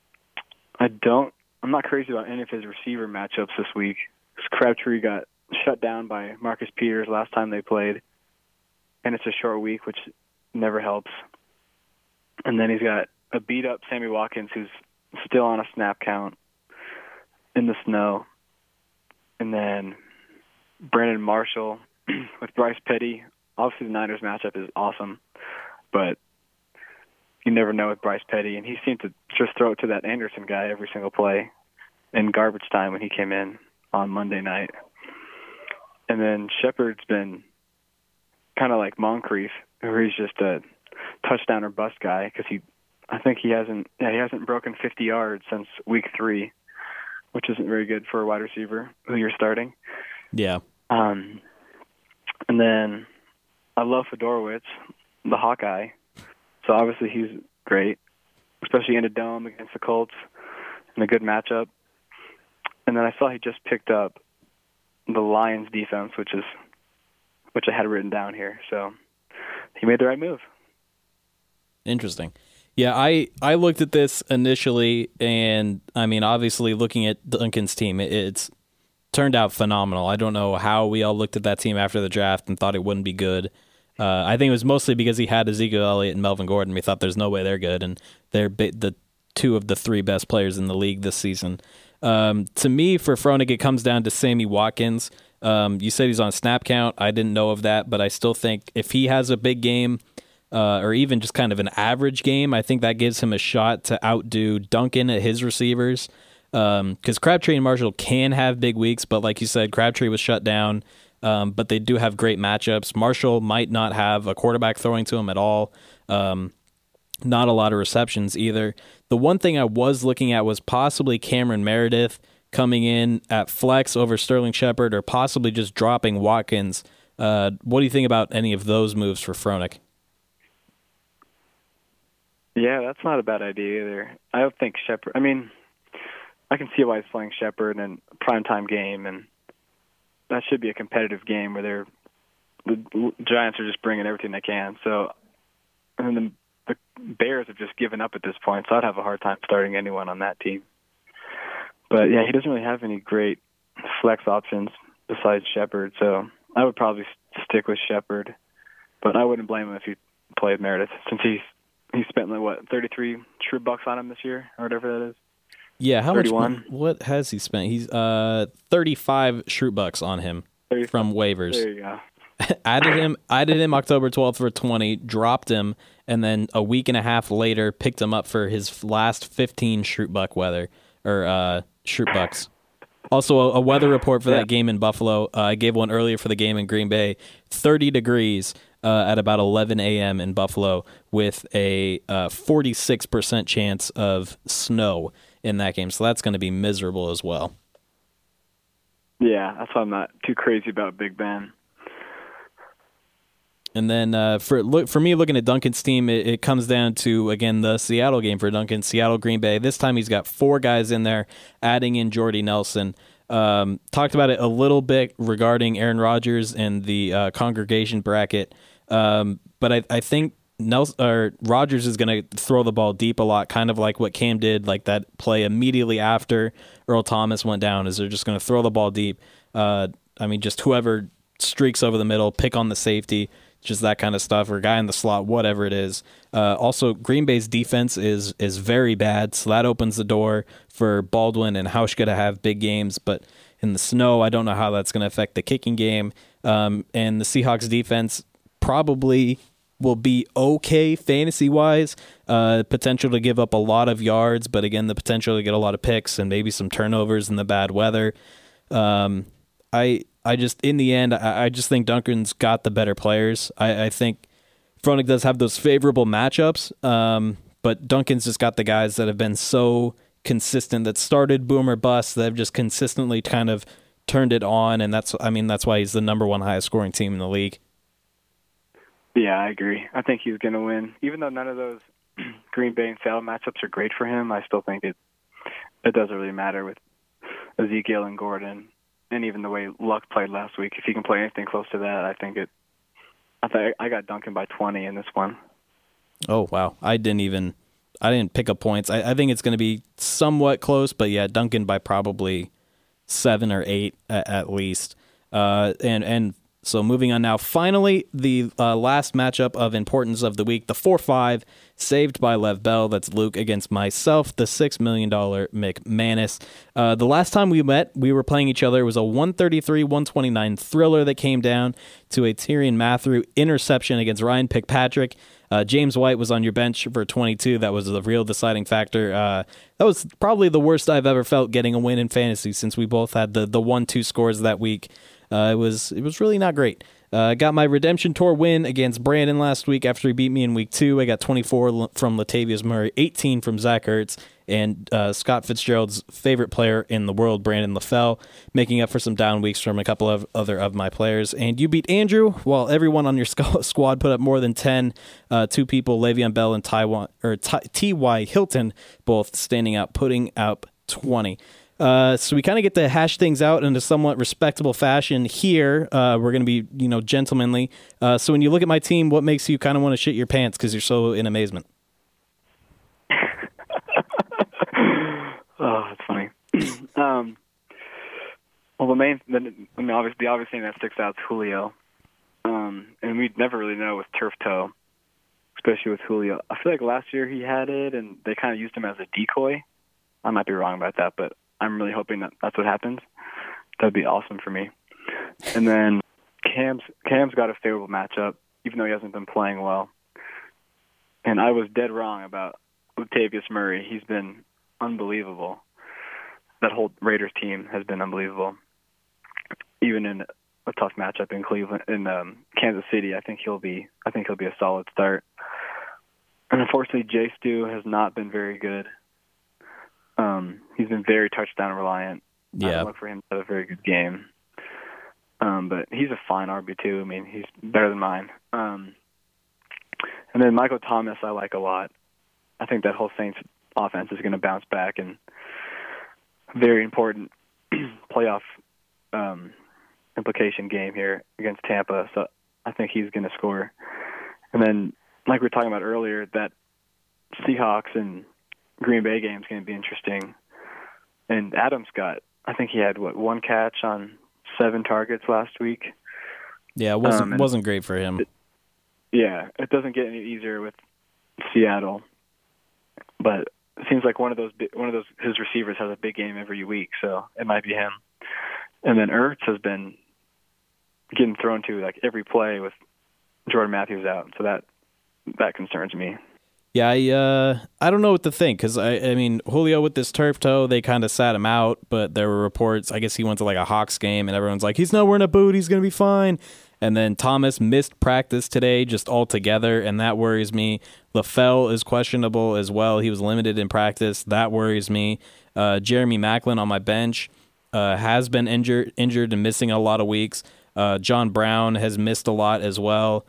not crazy about any of his receiver matchups this week. Crabtree got shut down by Marcus Peters last time they played, and it's a short week, which never helps. And then he's got a beat-up Sammy Watkins who's still on a snap count in the snow. And then Brandon Marshall with Bryce Petty. Obviously the Niners matchup is awesome, but you never know with Bryce Petty, and he seemed to just throw it to that Anderson guy every single play in garbage time when he came in on Monday night. And then Shepard's been kind of like Moncrief, where he's just a touchdown or bust guy because I think he hasn't broken 50 yards since week 3, which isn't very good for a wide receiver who you're starting. Yeah. And then I love Fedorowicz, the Hawkeye. So obviously he's great, especially in a dome against the Colts in a good matchup. And then I saw he just picked up the Lions defense, which I had written down here. So he made the right move. Interesting. Yeah, I looked at this initially, and I mean, obviously looking at Duncan's team, it's turned out phenomenal. I don't know how we all looked at that team after the draft and thought it wouldn't be good. I think it was mostly because he had Ezekiel Elliott and Melvin Gordon. We thought there's no way they're good, and they're the 2 of the 3 best players in the league this season. To me, for Froelich, it comes down to Sammy Watkins. You said he's on snap count. I didn't know of that, but I still think if he has a big game, or even just kind of an average game, I think that gives him a shot to outdo Duncan at his receivers. Because Crabtree and Marshall can have big weeks, but like you said, Crabtree was shut down. But they do have great matchups. Marshall might not have a quarterback throwing to him at all. Not a lot of receptions either. The one thing I was looking at was possibly Cameron Meredith coming in at flex over Sterling Shepard, or possibly just dropping Watkins. What do you think about any of those moves for Froelich? Yeah, that's not a bad idea either. I don't think Shepard. I mean, I can see why he's playing Shepard in a primetime game, and that should be a competitive game where the Giants are just bringing everything they can. So, and then the Bears have just given up at this point, so I'd have a hard time starting anyone on that team. But yeah, he doesn't really have any great flex options besides Shepard, so I would probably stick with Shepard. But I wouldn't blame him if he played Meredith, since he spent like 33 true bucks on him this year or whatever that is. Yeah, how 31? much? What has he spent? He's 35 Shroot bucks on him 35. From waivers. There you go. added him October 12th for 20, dropped him, and then a week and a half later picked him up for his last 15 Shroot bucks. Also, a weather report for that game in Buffalo. I gave one earlier for the game in Green Bay. 30 degrees at about 11 a.m. in Buffalo, with a 46% chance of snow in that game. So that's going to be miserable as well. Yeah, that's why I'm not too crazy about Big Ben. And then for me, looking at Duncan's team, it comes down to, again, the Seattle game for Duncan, Seattle-Green Bay. This time he's got 4 guys in there, adding in Jordy Nelson. Talked about it a little bit regarding Aaron Rodgers and the congregation bracket. But I think Rodgers is going to throw the ball deep a lot, kind of like what Cam did, like that play immediately after Earl Thomas went down, is they're just going to throw the ball deep. Just whoever streaks over the middle, pick on the safety, just that kind of stuff, or a guy in the slot, whatever it is. Also, Green Bay's defense is very bad, so that opens the door for Baldwin and Hauschka to have big games. But in the snow, I don't know how that's going to affect the kicking game. And the Seahawks defense probably will be okay fantasy-wise. Potential to give up a lot of yards, but again, the potential to get a lot of picks and maybe some turnovers in the bad weather. I just, in the end, I just think Duncan's got the better players. I think Froelich does have those favorable matchups, but Duncan's just got the guys that have been so consistent, that started boom or bust, that have just consistently kind of turned it on, and that's why he's the number 1 highest scoring team in the league. Yeah, I agree. I think he's going to win. Even though none of those Green Bay and Seattle matchups are great for him, I still think it doesn't really matter with Ezekiel and Gordon. And even the way Luck played last week, if he can play anything close to that, I got Duncan by 20 in this one. Oh, wow. I didn't pick up points. I think it's going to be somewhat close, but yeah, Duncan by probably 7 or 8 at least. And so moving on now, finally, the last matchup of importance of the week, the 4-5, saved by Lev Bell. That's Luke against myself, the $6 million McManus. The last time we met, we were playing each other. It was a 133-129 thriller that came down to a Tyrann Mathieu interception against Ryan Fitzpatrick. James White was on your bench for 22. That was the real deciding factor. That was probably the worst I've ever felt getting a win in fantasy, since we both had the 1-2 scores that week. It was really not great. Got my Redemption Tour win against Brandon last week after he beat me in week 2. I got 24 from Latavius Murray, 18 from Zach Ertz, and Scott Fitzgerald's favorite player in the world, Brandon LaFell, making up for some down weeks from a couple of other of my players. And you beat Andrew, while everyone on your squad put up more than 10. 2 people, Le'Veon Bell and T.Y. Hilton, both standing out, putting up 20. So we kind of get to hash things out in a somewhat respectable fashion here. We're going to be, gentlemanly. So when you look at my team, what makes you kind of want to shit your pants because you're so in amazement? Oh, that's funny. Well, the obvious thing that sticks out is Julio. And we'd never really know with turf toe, especially with Julio. I feel like last year he had it, and they kind of used him as a decoy. I might be wrong about that, but I'm really hoping that that's what happens. That'd be awesome for me. And then Cam's got a favorable matchup, even though he hasn't been playing well. And I was dead wrong about Latavius Murray. He's been unbelievable. That whole Raiders team has been unbelievable. Even in a tough matchup in Kansas City, I think he'll be a solid start. And unfortunately, Jay Stu has not been very good. He's been very touchdown reliant. Yeah. I don't look for him to have a very good game. But he's a fine RB2. I mean, he's better than mine. And then Michael Thomas I like a lot. I think that whole Saints offense is going to bounce back, and very important playoff implication game here against Tampa. So I think he's going to score. And then, like we were talking about earlier, that Seahawks and Green Bay game is going to be interesting. And Adams I think he had, 1 catch on 7 targets last week. Yeah, it wasn't great for him. It doesn't get any easier with Seattle. But it seems like one of those his receivers has a big game every week, so it might be him. And then Ertz has been getting thrown to like every play with Jordan Matthews out, so that concerns me. Yeah, I don't know what to think because, I mean, Julio with this turf toe, they kind of sat him out, but there were reports, I guess he went to like a Hawks game, and everyone's like, he's not wearing a boot, he's going to be fine. And then Thomas missed practice today just altogether, and that worries me. LaFell is questionable as well. He was limited in practice. That worries me. Jeremy Maclin on my bench has been injured and missing a lot of weeks. John Brown has missed a lot as well.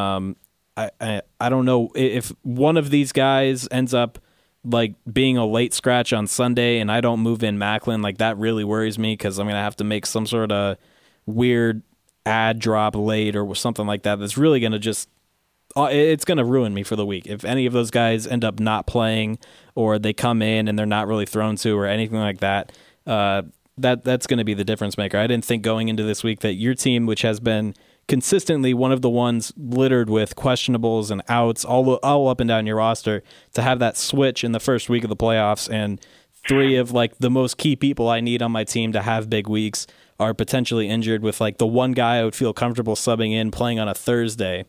I don't know if one of these guys ends up like being a late scratch on Sunday and I don't move in Maclin, like that really worries me because I'm going to have to make some sort of weird ad drop late or something like that. That's really going to it's going to ruin me for the week. If any of those guys end up not playing or they come in and they're not really thrown to or anything like that, that's going to be the difference maker. I didn't think going into this week that your team, which has been consistently one of the ones littered with questionables and outs all up and down your roster, to have that switch in the first week of the playoffs and 3 of like the most key people I need on my team to have big weeks are potentially injured, with like the one guy I would feel comfortable subbing in playing on a Thursday.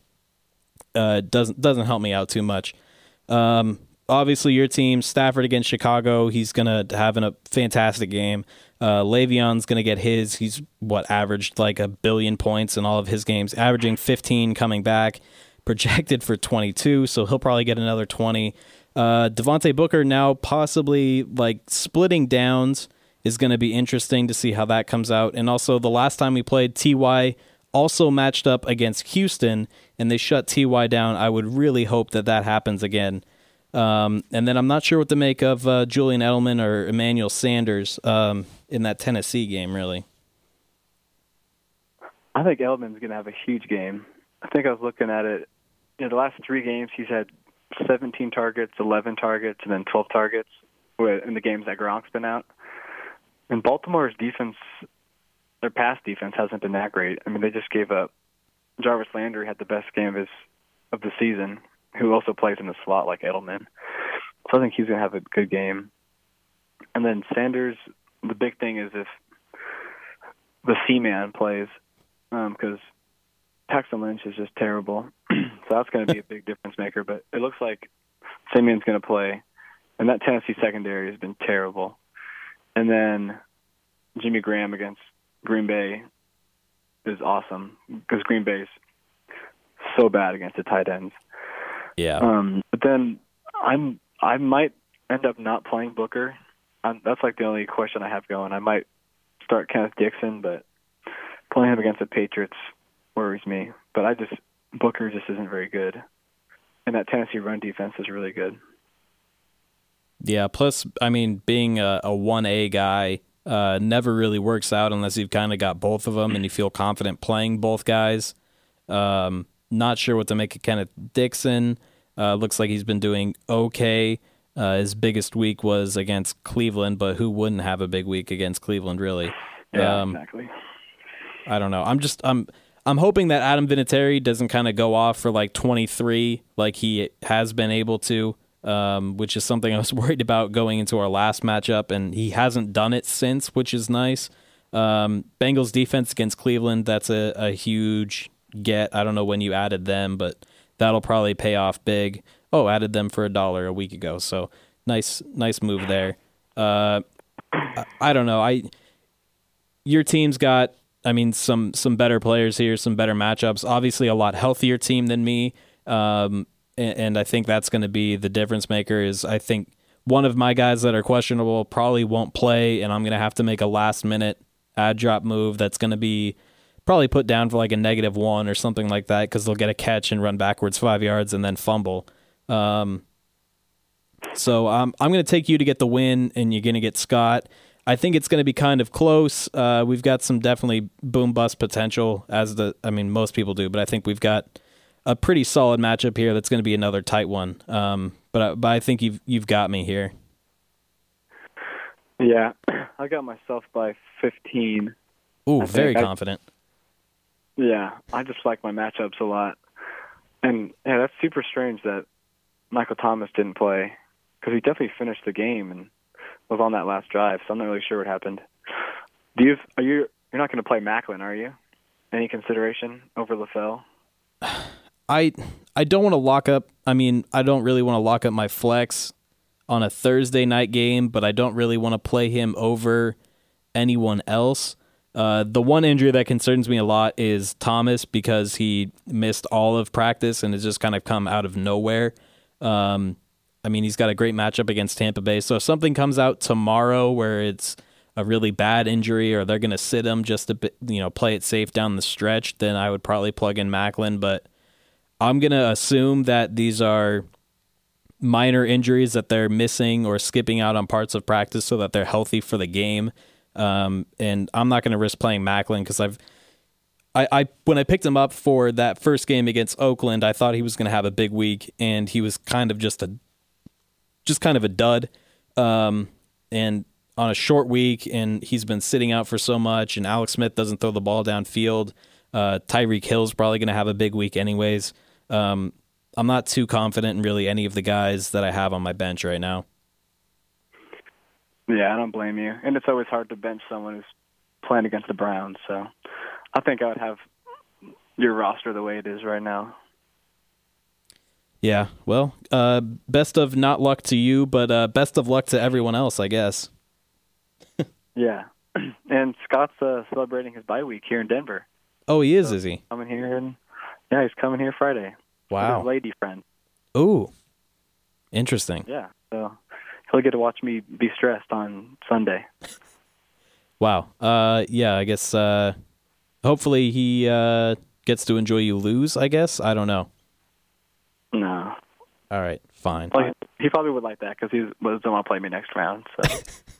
Doesn't help me out too much. Obviously your team, Stafford against Chicago, he's going to have a fantastic game. Le'Veon's going to get his. He's averaged like 1 billion points in all of his games, averaging 15 coming back, projected for 22, so he'll probably get another 20. Devontae Booker now possibly like splitting downs is going to be interesting to see how that comes out. And also the last time we played, T.Y. also matched up against Houston, and they shut T.Y. down. I would really hope that happens again. And then I'm not sure what to make of Julian Edelman or Emmanuel Sanders in that Tennessee game, really. I think Edelman's going to have a huge game. I think I was looking at it. The last 3 games, he's had 17 targets, 11 targets, and then 12 targets in the games that Gronk's been out. And Baltimore's defense, their pass defense, hasn't been that great. I mean, they just gave up. Jarvis Landry had the best game of the season, who also plays in the slot like Edelman. So I think he's going to have a good game. And then Sanders, the big thing is if the C-Man plays, because Paxton Lynch is just terrible. So that's going to be a big difference maker. But it looks like Simeon's going to play. And that Tennessee secondary has been terrible. And then Jimmy Graham against Green Bay is awesome because Green Bay's so bad against the tight ends. Yeah. But then I might end up not playing Booker. That's like the only question I have going. I might start Kenneth Dixon, but playing him against the Patriots worries me. But Booker just isn't very good. And that Tennessee run defense is really good. Yeah, plus, I mean, being a 1A guy never really works out unless you've kind of got both of them and you feel confident playing both guys. Not sure what to make of Kenneth Dixon. Looks like he's been doing okay. His biggest week was against Cleveland, but who wouldn't have a big week against Cleveland, really? Yeah, exactly. I don't know. I'm hoping that Adam Vinatieri doesn't kind of go off for like 23 like he has been able to, which is something I was worried about going into our last matchup, and he hasn't done it since, which is nice. Bengals defense against Cleveland, that's a huge get. I don't know when you added them, but that'll probably pay off big. Oh, added them for $1 a week ago, so nice move there. I don't know. Your team's got, I mean, some better players here, some better matchups. Obviously, a lot healthier team than me, and I think that's going to be the difference maker. Is I think one of my guys that are questionable probably won't play, and I'm going to have to make a last-minute ad drop move that's going to be probably put down for like a -1 or something like that because they'll get a catch and run backwards 5 yards and then fumble. So I'm going to take you to get the win, and you're going to get Scott. I think it's going to be kind of close. We've got some definitely boom-bust potential, most people do, but I think we've got a pretty solid matchup here that's going to be another tight one. But I think you've got me here. Yeah, I got myself by 15. Ooh, very confident. Yeah, I just like my matchups a lot. And yeah, that's super strange that Michael Thomas didn't play because he definitely finished the game and was on that last drive, so I'm not really sure what happened. You're not going to play Macklin, are you? Any consideration over LaFell? I don't want to lock up. I mean, I don't really want to lock up my flex on a Thursday night game, but I don't really want to play him over anyone else. The one injury that concerns me a lot is Thomas because he missed all of practice and has just kind of come out of nowhere. I mean, he's got a great matchup against Tampa Bay. So if something comes out tomorrow where it's a really bad injury or they're going to sit him just to play it safe down the stretch, then I would probably plug in Macklin. But I'm going to assume that these are minor injuries that they're missing or skipping out on parts of practice so that they're healthy for the game. And I'm not going to risk playing Macklin because when I picked him up for that first game against Oakland, I thought he was going to have a big week, and he was kind of just kind of a dud. And on a short week, and he's been sitting out for so much, and Alex Smith doesn't throw the ball downfield. Tyreek Hill's probably going to have a big week anyways. I'm not too confident in really any of the guys that I have on my bench right now. Yeah, I don't blame you. And it's always hard to bench someone who's playing against the Browns, so I think I would have your roster the way it is right now. Yeah, well, best of not luck to you, but best of luck to everyone else, I guess. Yeah, and Scott's celebrating his bye week here in Denver. Oh, he is he? Coming here, he's coming here Friday. Wow. With his lady friend. Ooh, interesting. Yeah, so he'll get to watch me be stressed on Sunday. Wow. Yeah, I guess hopefully he gets to enjoy you lose, I guess. I don't know. No. All right, fine. Well, he probably would like that because he doesn't want to play me next round. So.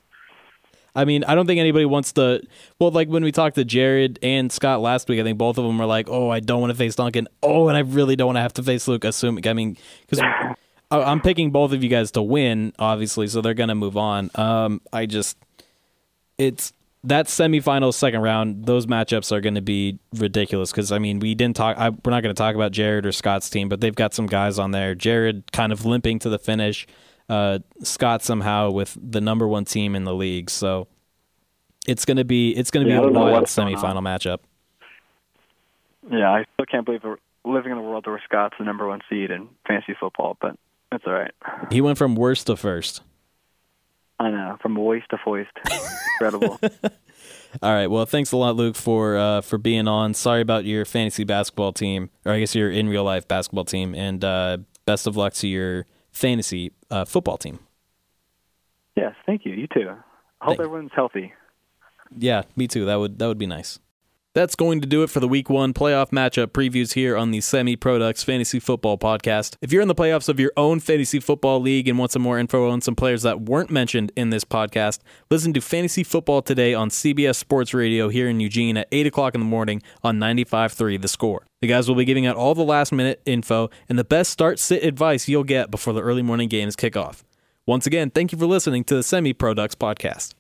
I mean, I don't think anybody wants to. Well, like when we talked to Jared and Scott last week, I think both of them were like, "Oh, I don't want to face Duncan. Oh, and I really don't want to have to face Luke." Assuming, I mean, because I'm picking both of you guys to win, obviously, so they're gonna move on. It's that semifinal second round. Those matchups are going to be ridiculous because I mean, we're not going to talk about Jared or Scott's team, but they've got some guys on there. Jared kind of limping to the finish. Scott somehow with the number one team in the league. So it's going to be a wild semifinal matchup. Yeah, I still can't believe we're living in a world where Scott's the number one seed in fantasy football, but that's all right. He went from worst to first. I know, from waist to foist. Incredible. All right. Well, thanks a lot, Luke, for being on. Sorry about your fantasy basketball team, or I guess your in real life basketball team, and best of luck to your fantasy football team. Yes, thank you. You too. I hope everyone's healthy. Yeah, me too. That would be nice. That's going to do it for the Week 1 playoff matchup previews here on the Semi Products Fantasy Football Podcast. If you're in the playoffs of your own fantasy football league and want some more info on some players that weren't mentioned in this podcast, listen to Fantasy Football Today on CBS Sports Radio here in Eugene at 8 o'clock in the morning on 95.3 The Score. The guys will be giving out all the last-minute info and the best start-sit advice you'll get before the early morning games kick off. Once again, thank you for listening to the Semi Products Podcast.